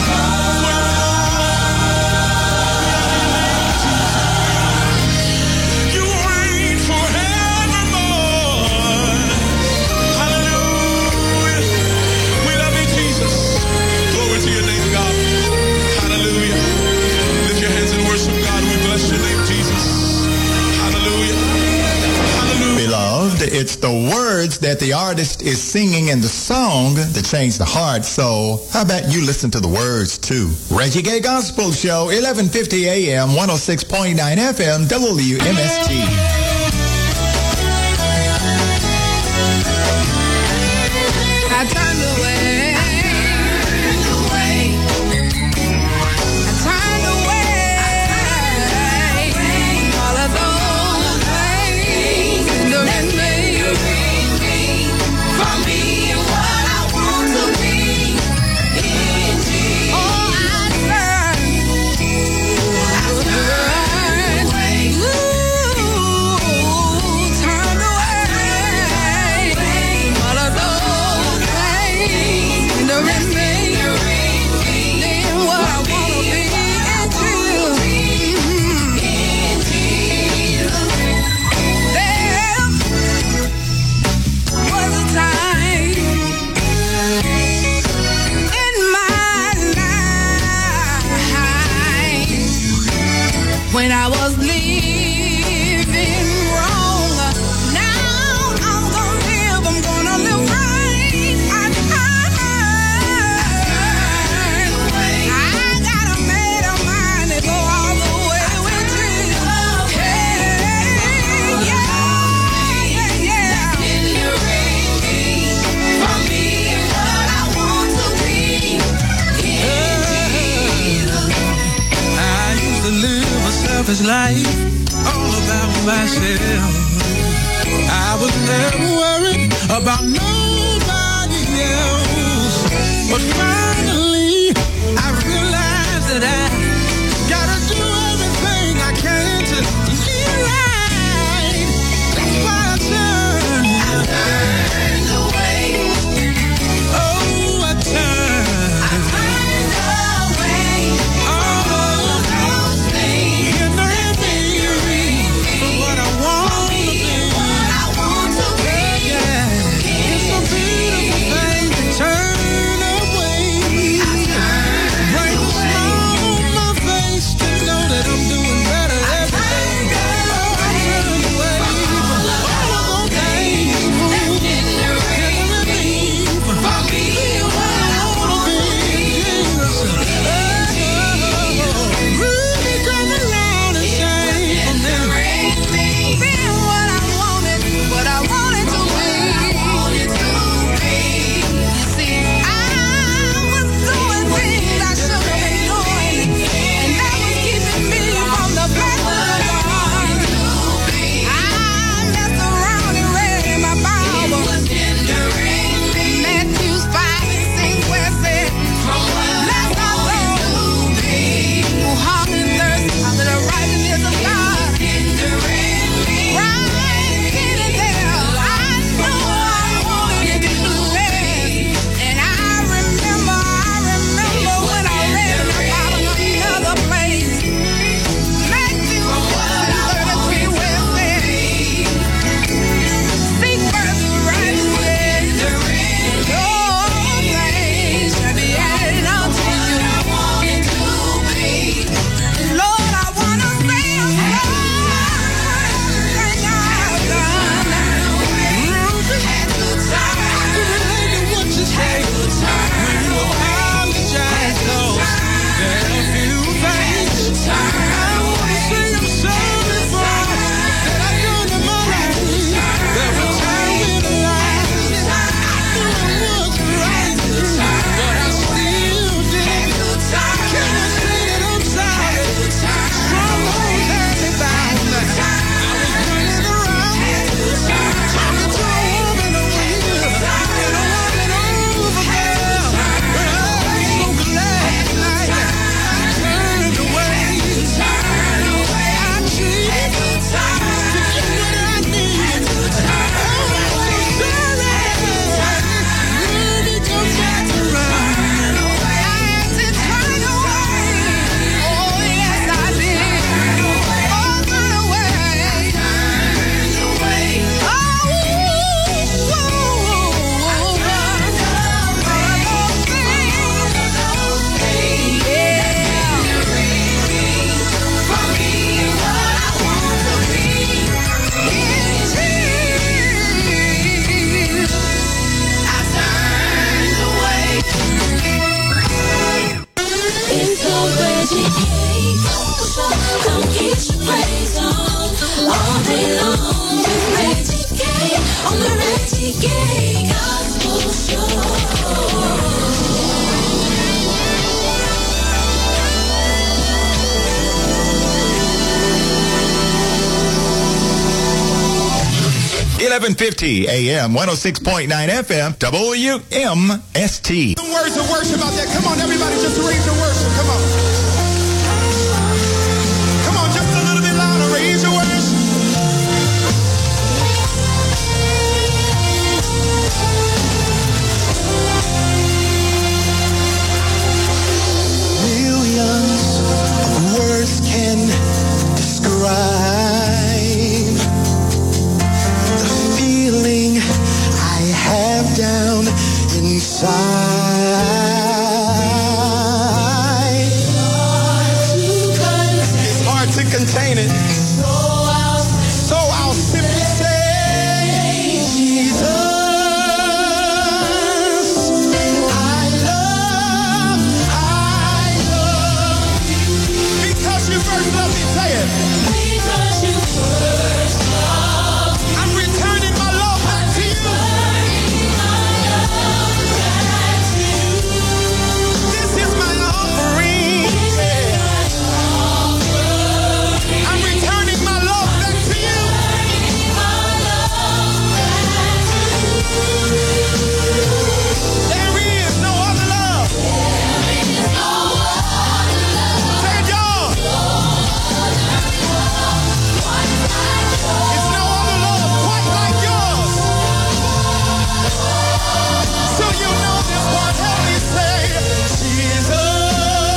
You reign forevermore. Hallelujah. We love you, Jesus. Glory to your name, God. Hallelujah. Lift your hands and worship God. We bless your name, Jesus. Hallelujah. Hallelujah. Beloved, it's the words that the artist is singing in the song that change the heart. So how about you listen to the words too? Reggie Gay Gospel Show, eleven fifty A M, one oh six point nine F M, W M S T. I turned away. I turned away. All of those things that made me from being what I want to be in Jesus. Oh, I turned. I turned away. Ooh, turned away. All of those things that made me then what I want to be in Jesus. There was a time in my life when I was living wrong. Now I'm gonna live, I'm gonna live right. I turned away. I got a made up mind to go all the way with Jesus. Hey, yeah, yeah, yeah. From being what I want to be. I used to live a selfish life, all about myself. I was never worried about nobody else. But finally, I realized that I gotta do everything I can to live right. That's why I turned. I turned away. Oh, I turned. I turned away. All of those things that made me from what I want to be. What I want to be. Yeah, it's a beautiful thing to turn away. eleven fifty A M, one oh six point nine F M, W M S T. Some words of worship out there. Come on, everybody, just raise your worship. Come on. Come on, just a little bit louder. Raise your worship. Millions of words can describe the feeling I have down inside. It's hard to contain it. So I'll simply say, Jesus. First, let me say it. Because you first loved me. I'm returning my love back to you. Returning my love back to you. This is my offering. This is my offering. I'm returning my love back to you. Returning my love back to you. There is no other love. There is no other love. Say it, y'all. It's no other love quite like yours. So you know this one, help me say, Jesus.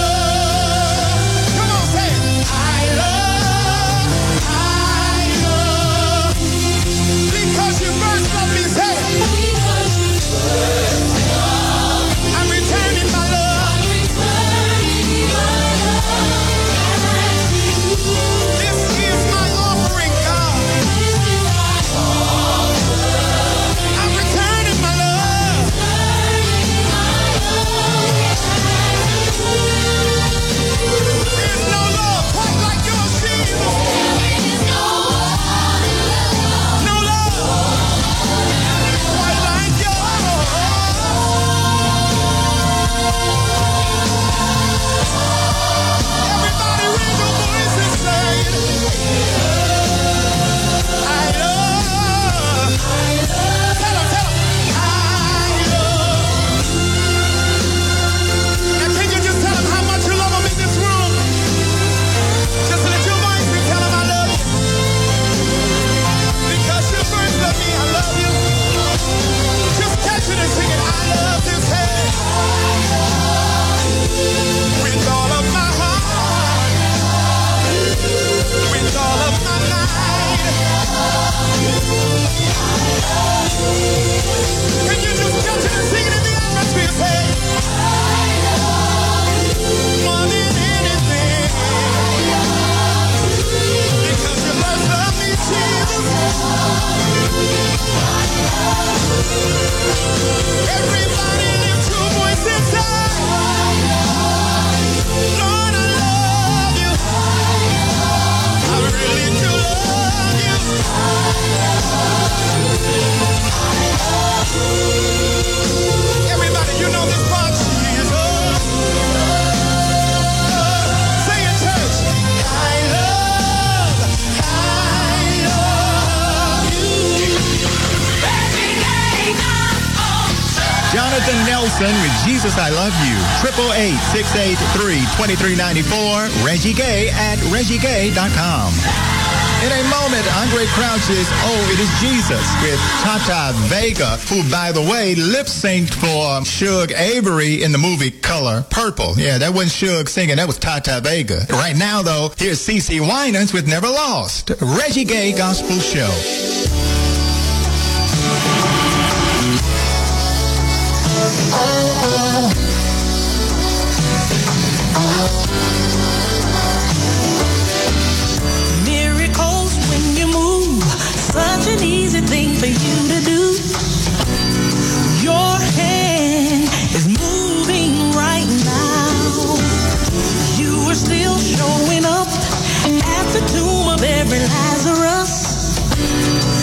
Come on, say it. I love, I love. Because you first loved me, say it. Because you first loved me. I'm returning my love. I'm returning my love. This is my offering, God. This is my offering. I'm returning my love. Returning my love. There's no love quite like yours, Jesus. There is no other love. No love quite like yours. Everybody raise your voice and say, I love. Tell him, tell him. I love. Now can you just tell him how much you love him in this room? Just let your voice and tell him I love you. Because you first loved me, I love you. Just catch it and sing it. I love this head. With all of my heart. With all of my mind. Can you just catch it and sing it in the atmosphere? Say, I love you more than anything. Because you first loved me, Jesus. Everybody lift your voice and say, Lord, I love you. I really do love you. Everybody, you know this part, Jesus. Say it, church. I love, I love you. Jonathan Nelson with Jesus I Love You. Triple eight six eight three two three nine four. Reggie Gay at reggie gay dot com. In a moment, Andre Crouch's Oh, It Is Jesus with Tata Vega, who, by the way, lip-synced for Suge Avery in the movie Color Purple. Yeah, that wasn't Suge singing, that was Tata Vega. Right now, though, here's CeCe Winans with Never Lost. Reggie Gay Gospel Show. Miracles when you move, such an easy thing for you to do. Your hand is moving right now. You are still showing up at the tomb of every Lazarus.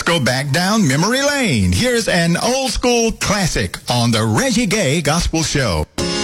go back down memory lane. Here's an old school classic on the Reggie Gay Gospel Show.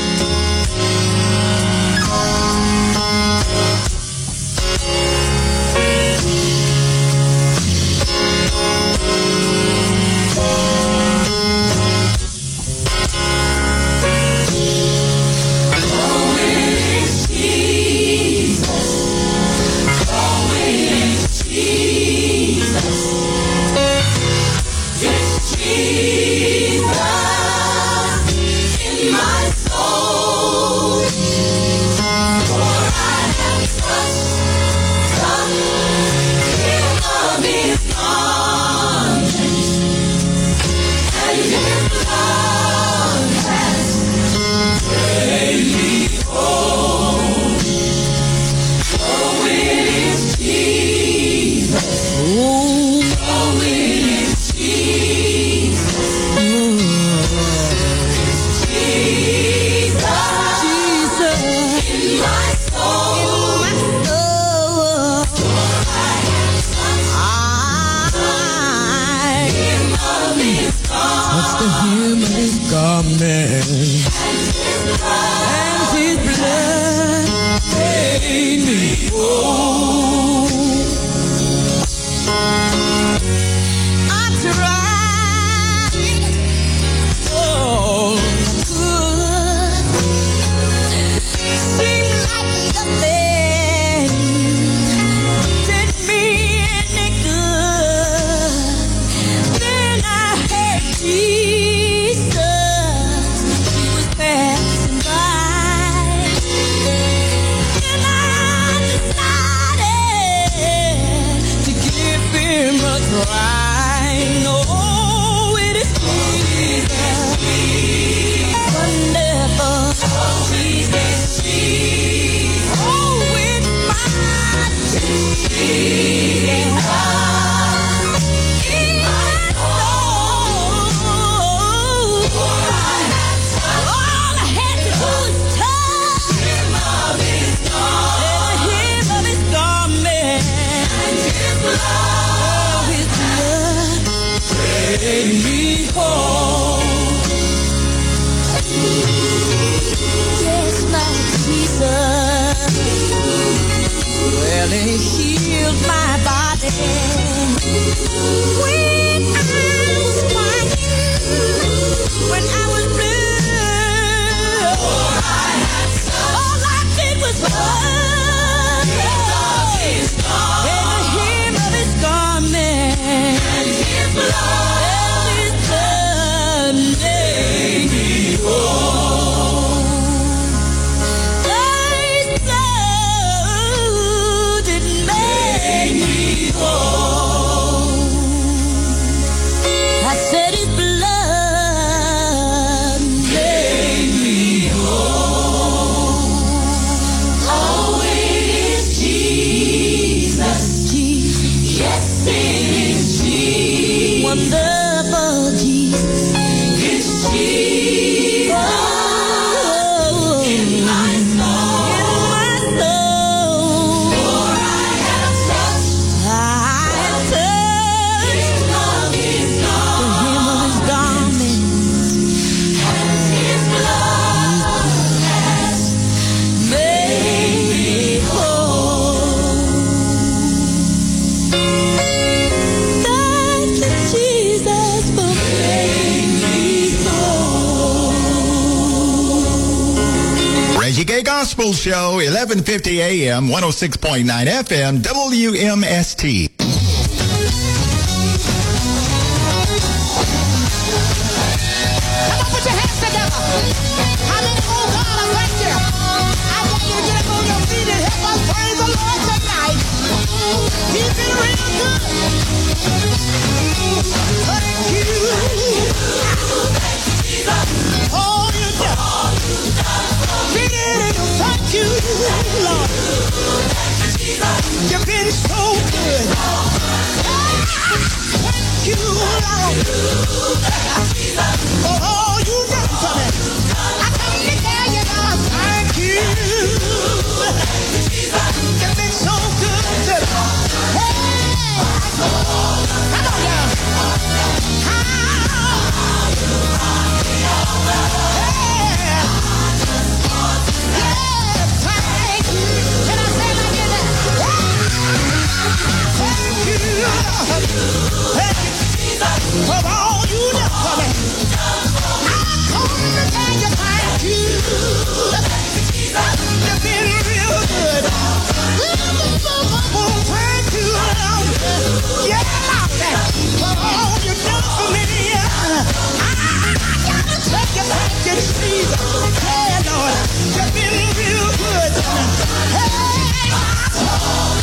Gospel Show, eleven fifty A M, one oh six point nine F M, W M S T. Put your hands together. How many oh God are right there? I want you to get up on your feet and help us praise the Lord tonight. He's been real good. Thank you. Oh, you done. Thank you, Lord. You've been so good. Thank you, Lord. For all you've done for me. I come to tell you, Lord, thank you. You've been so good to me. Hey, come on, y'all. Hey, Lord, you've been real good to me. Hey, my soul.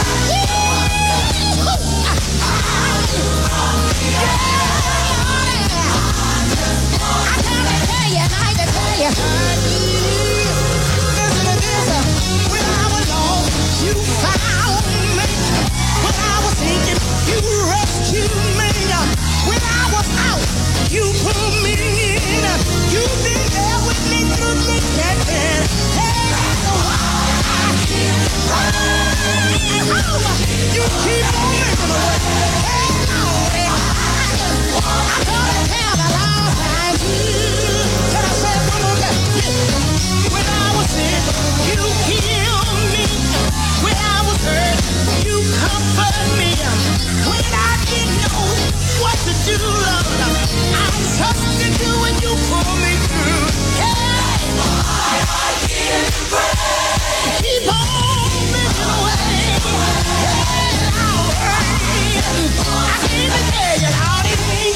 You pulled me in. You've been there with me through the testing. Hey, that's why I keep running home. You keep on making a way. Hey, Lord, I gotta tell a long time. Can I say it one more time? When I was sick, you healed me. When I was hurt, you comforted me. When I didn't know what to do, Lord, I trusted you and you pulled me through. Hey, I give you praise. Keep on making a way. Hey, Lord, I can't even tell you how it is.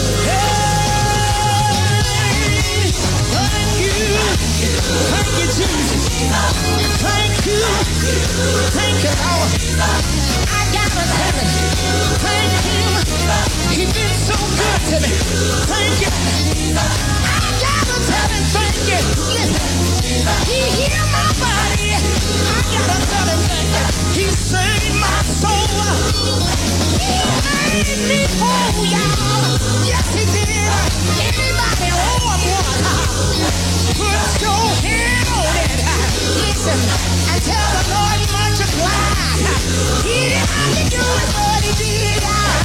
Hey, thank you, thank you, Jesus. Thank you, thank you, Lord. I gotta tell you, thank you. He's been so good to me. Thank you. I gotta tell him thank you. Listen, he healed my body. I gotta tell him thank you. He saved my soul. He made me whole, y'all. Yes, he did. Anybody owe him one? Put your hand on it. Listen, and tell the Lord multiply. He didn't have to do it, but he did.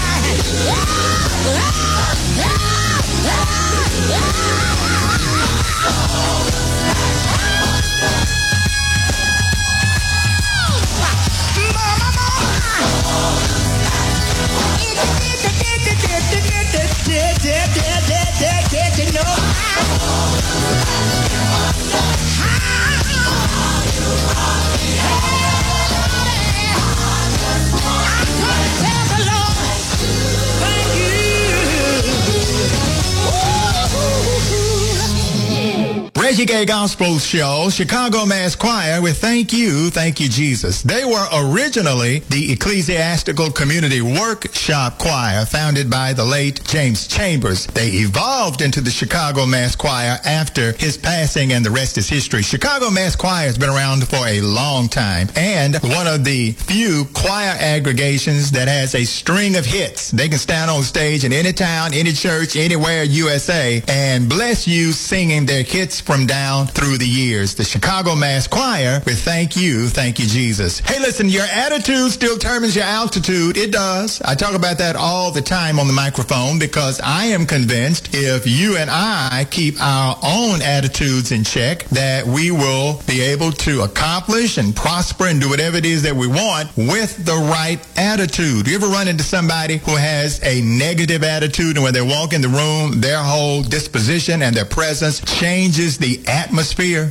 Reggie Gay Gospel Show, Chicago Mass Choir with Thank You, Thank You, Jesus. They were originally the Ecclesiastical Community Workshop Choir founded by the late James Chambers. They evolved into the Chicago Mass Choir after his passing, and the rest is history. Chicago Mass Choir has been around for a long time and one of the few choir aggregations that has a string of hits. They can stand on stage in any town, any church, anywhere, U S A, and bless you singing their hits from down through the years. The Chicago Mass Choir with Thank You, Thank You, Jesus. Hey, listen, your attitude still determines your altitude. It does. I talk about that all the time on the microphone because I am convinced if you and I keep our own attitudes in check, that we will be able to accomplish and prosper and do whatever it is that we want with the right attitude. You ever run into somebody who has a negative attitude, and when they walk in the room, their whole disposition and their presence changes the atmosphere?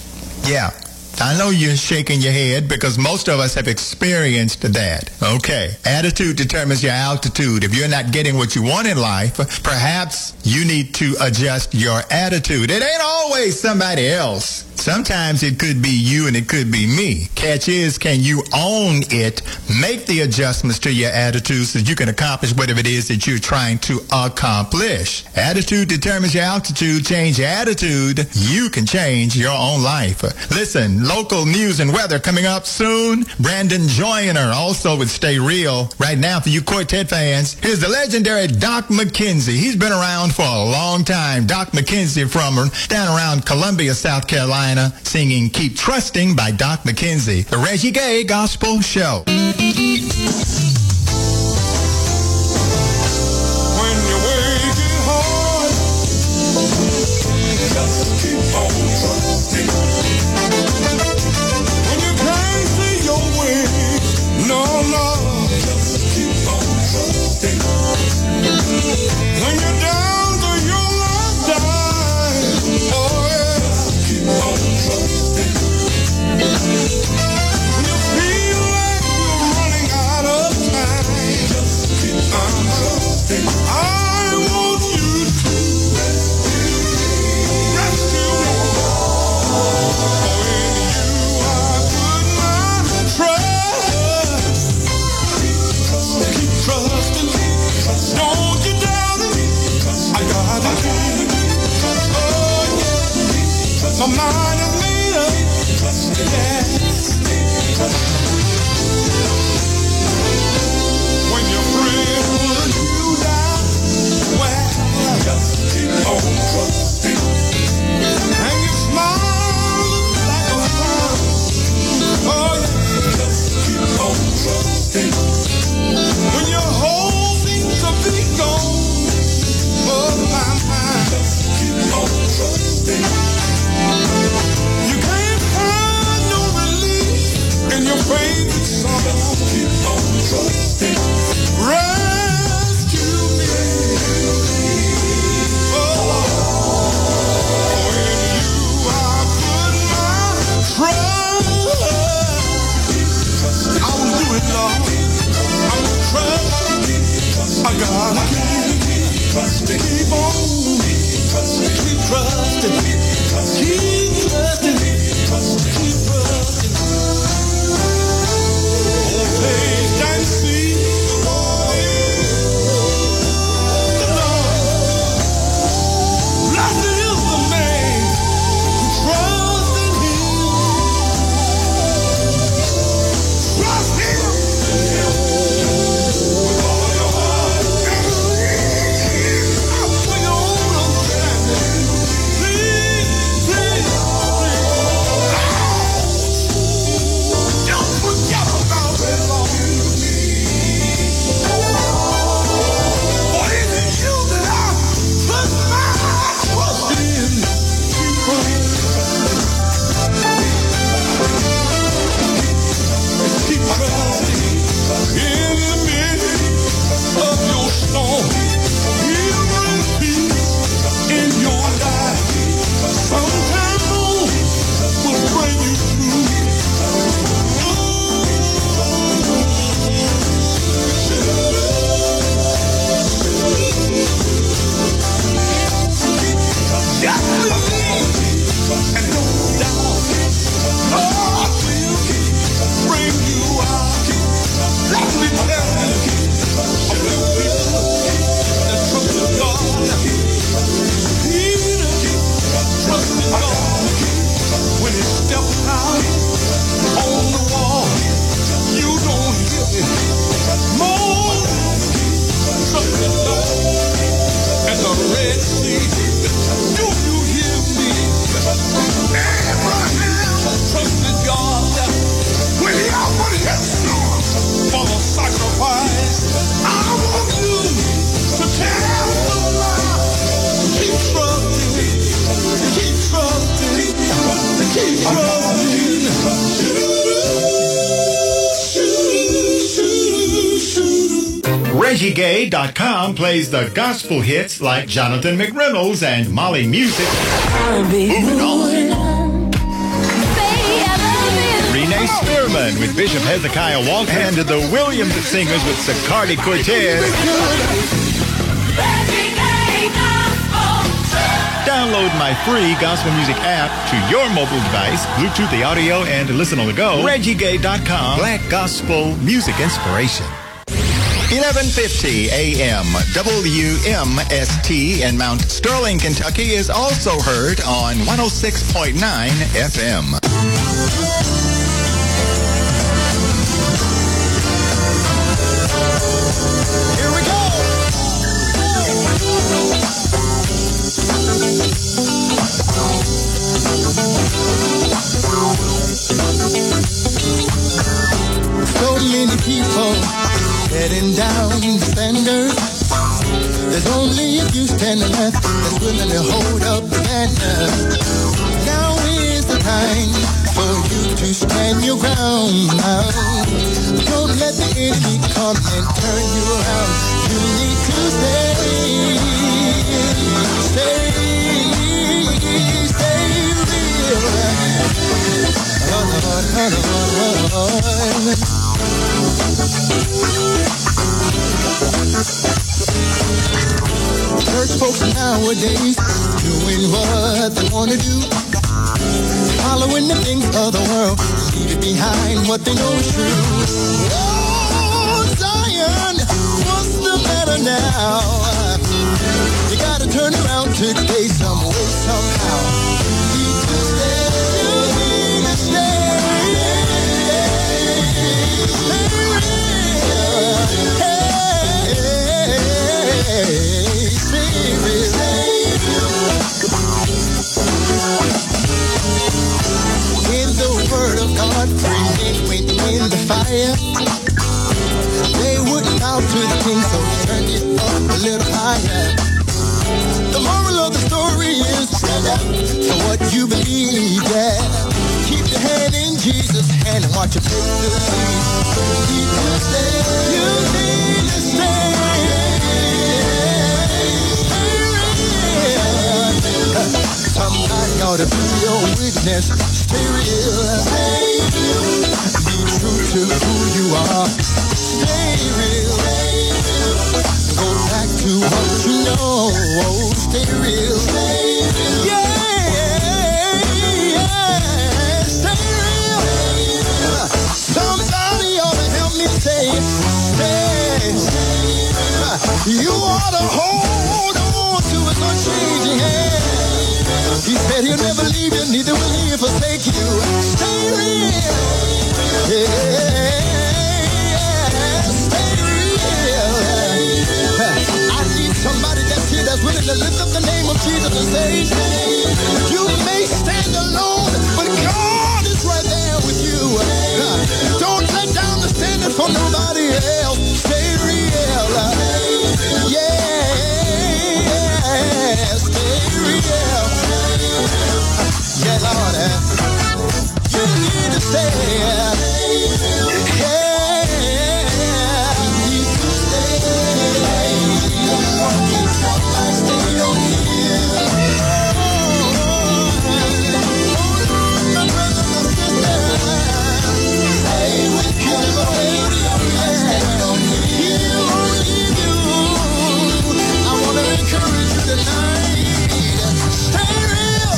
Yeah. I know you're shaking your head because most of us have experienced that. Okay. Attitude determines your altitude. If you're not getting what you want in life, perhaps you need to adjust your attitude. It ain't always somebody else. Sometimes it could be you and it could be me. Catch is, can you own it? Make the adjustments to your attitude so that you can accomplish whatever it is that you're trying to accomplish. Attitude determines your altitude. Change your attitude. You can change your own life. Listen, local news and weather coming up soon. Brandon Joyner also with Stay Real. Right now for you Quartet fans, here's the legendary Doc McKenzie. He's been around for a long time. Doc McKenzie from down around Columbia, South Carolina, singing Keep Trusting by Doc McKenzie. The Reggie Gay Gospel Show. When you're working hard, just keep on trusting. When you can't see your way, no, no, just keep on trusting. When you're down to your last dime, oh yeah, just keep on trusting. When you feel like you're running out of time, just keep on trusting. I want you to rest, rest your mind is made up. Yeah. When your friend put you down, well, just keep on trusting. And you smile like a clown. Oh, yeah. Just keep on trusting. When your whole seems to be gone, oh, my mind. Just keep on trusting. You can't find no relief in your favorite song. Just keep on trusting. Rescue me. Oh, in you I put my trust. I will do it, Lord. I will trust. I gotta keep trusting. Keep on. Keep trusting. Keep trusting. Keep trusting. Oh, taste and see. The Lord. Blessed is the man who trusts in Him. Trust Him. With all your heart. And lean not to your own understanding. Please, please, please. Don't forget about it, Lord. For it is you that I put my trust in. Keep on. Keep trusting. In the midst of your storm, He'll bring peace in your life. Sometimes will bring you through. Just believe and don't doubt. Lord will bring you out. Let me tell you of the people that trusted God. Peter trusted God when he stepped out on the wall. You don't hear me. Moses trusted God at the Red Sea. Do you hear me? Abraham trusted God when he offered his son for the sacrifice. I want you to tell the Lord, keep trusting, keep trusting, keep trusting. Reggie Gay dot com plays the gospel hits like Jonathan McReynolds and Molly Music. Moving on. Renee Spearman with Bishop Hezekiah Walker and the Williams Singers with Sicardi Cortez. Download my free gospel music app to your mobile device, Bluetooth the audio, and listen on the go. Reggie Gay dot com. Black gospel music inspiration. eleven fifty A M W M S T in Mount Sterling, Kentucky is also heard on one oh six point nine F M. Here we go. So many people heading down the standard. There's only a few standing left that's willing to hold up the banner. Now is the time for you to stand your ground now. Don't let the enemy come and turn you around. You need to stay, stay, stay real. On, on, on, on. Church folks nowadays doing what they want to do, following the things of the world, leaving behind what they know is true. Oh, Zion, what's the matter now? You gotta turn around today some way, somehow. You need to stay. fire. They wouldn't bow to the king, so turn it up a little higher. The moral of the story is stand up for what you believe, yeah. Keep your hand in Jesus' hand and watch your faith believe. You need to stand. You need to stand. Somebody ought to be your witness. Stay real. Be true to who you are. Stay real. Go back to what you know. Stay real. Yeah, yeah. Stay real. Somebody ought to help me say, stay. You ought to hold on to his unchanging hand. He said he'll never leave you, neither will he forsake you. Stay real. Yeah, stay real. I need somebody that's here that's willing to lift up the name of Jesus and say, you may stand alone, but God is right there with you. Don't let down the standard for nobody else. Stay real. Yeah, stay real. Yeah, Lord, you need to stay. Yeah, you need to stay. Stay on here. Stay with him. Stay on here. I want to encourage you tonight. Stay real.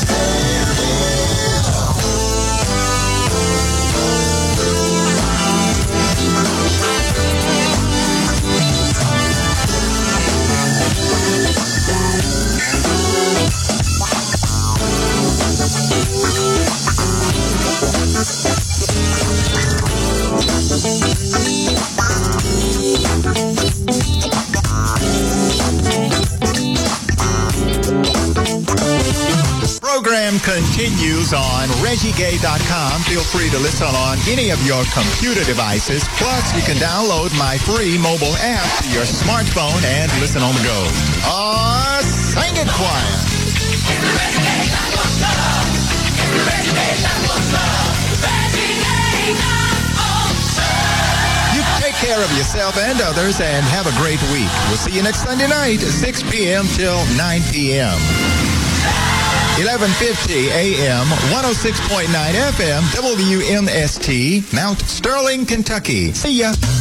Program continues on Reggie Gay dot com. Feel free to listen on any of your computer devices. Plus, you can download my free mobile app to your smartphone and listen on the go. Ah, uh, sing it choir. You take care of yourself and others and have a great week. We'll see you next Sunday night, six p.m. till nine p.m. eleven fifty A M, one oh six point nine F M, W M S T, Mount Sterling, Kentucky. See ya.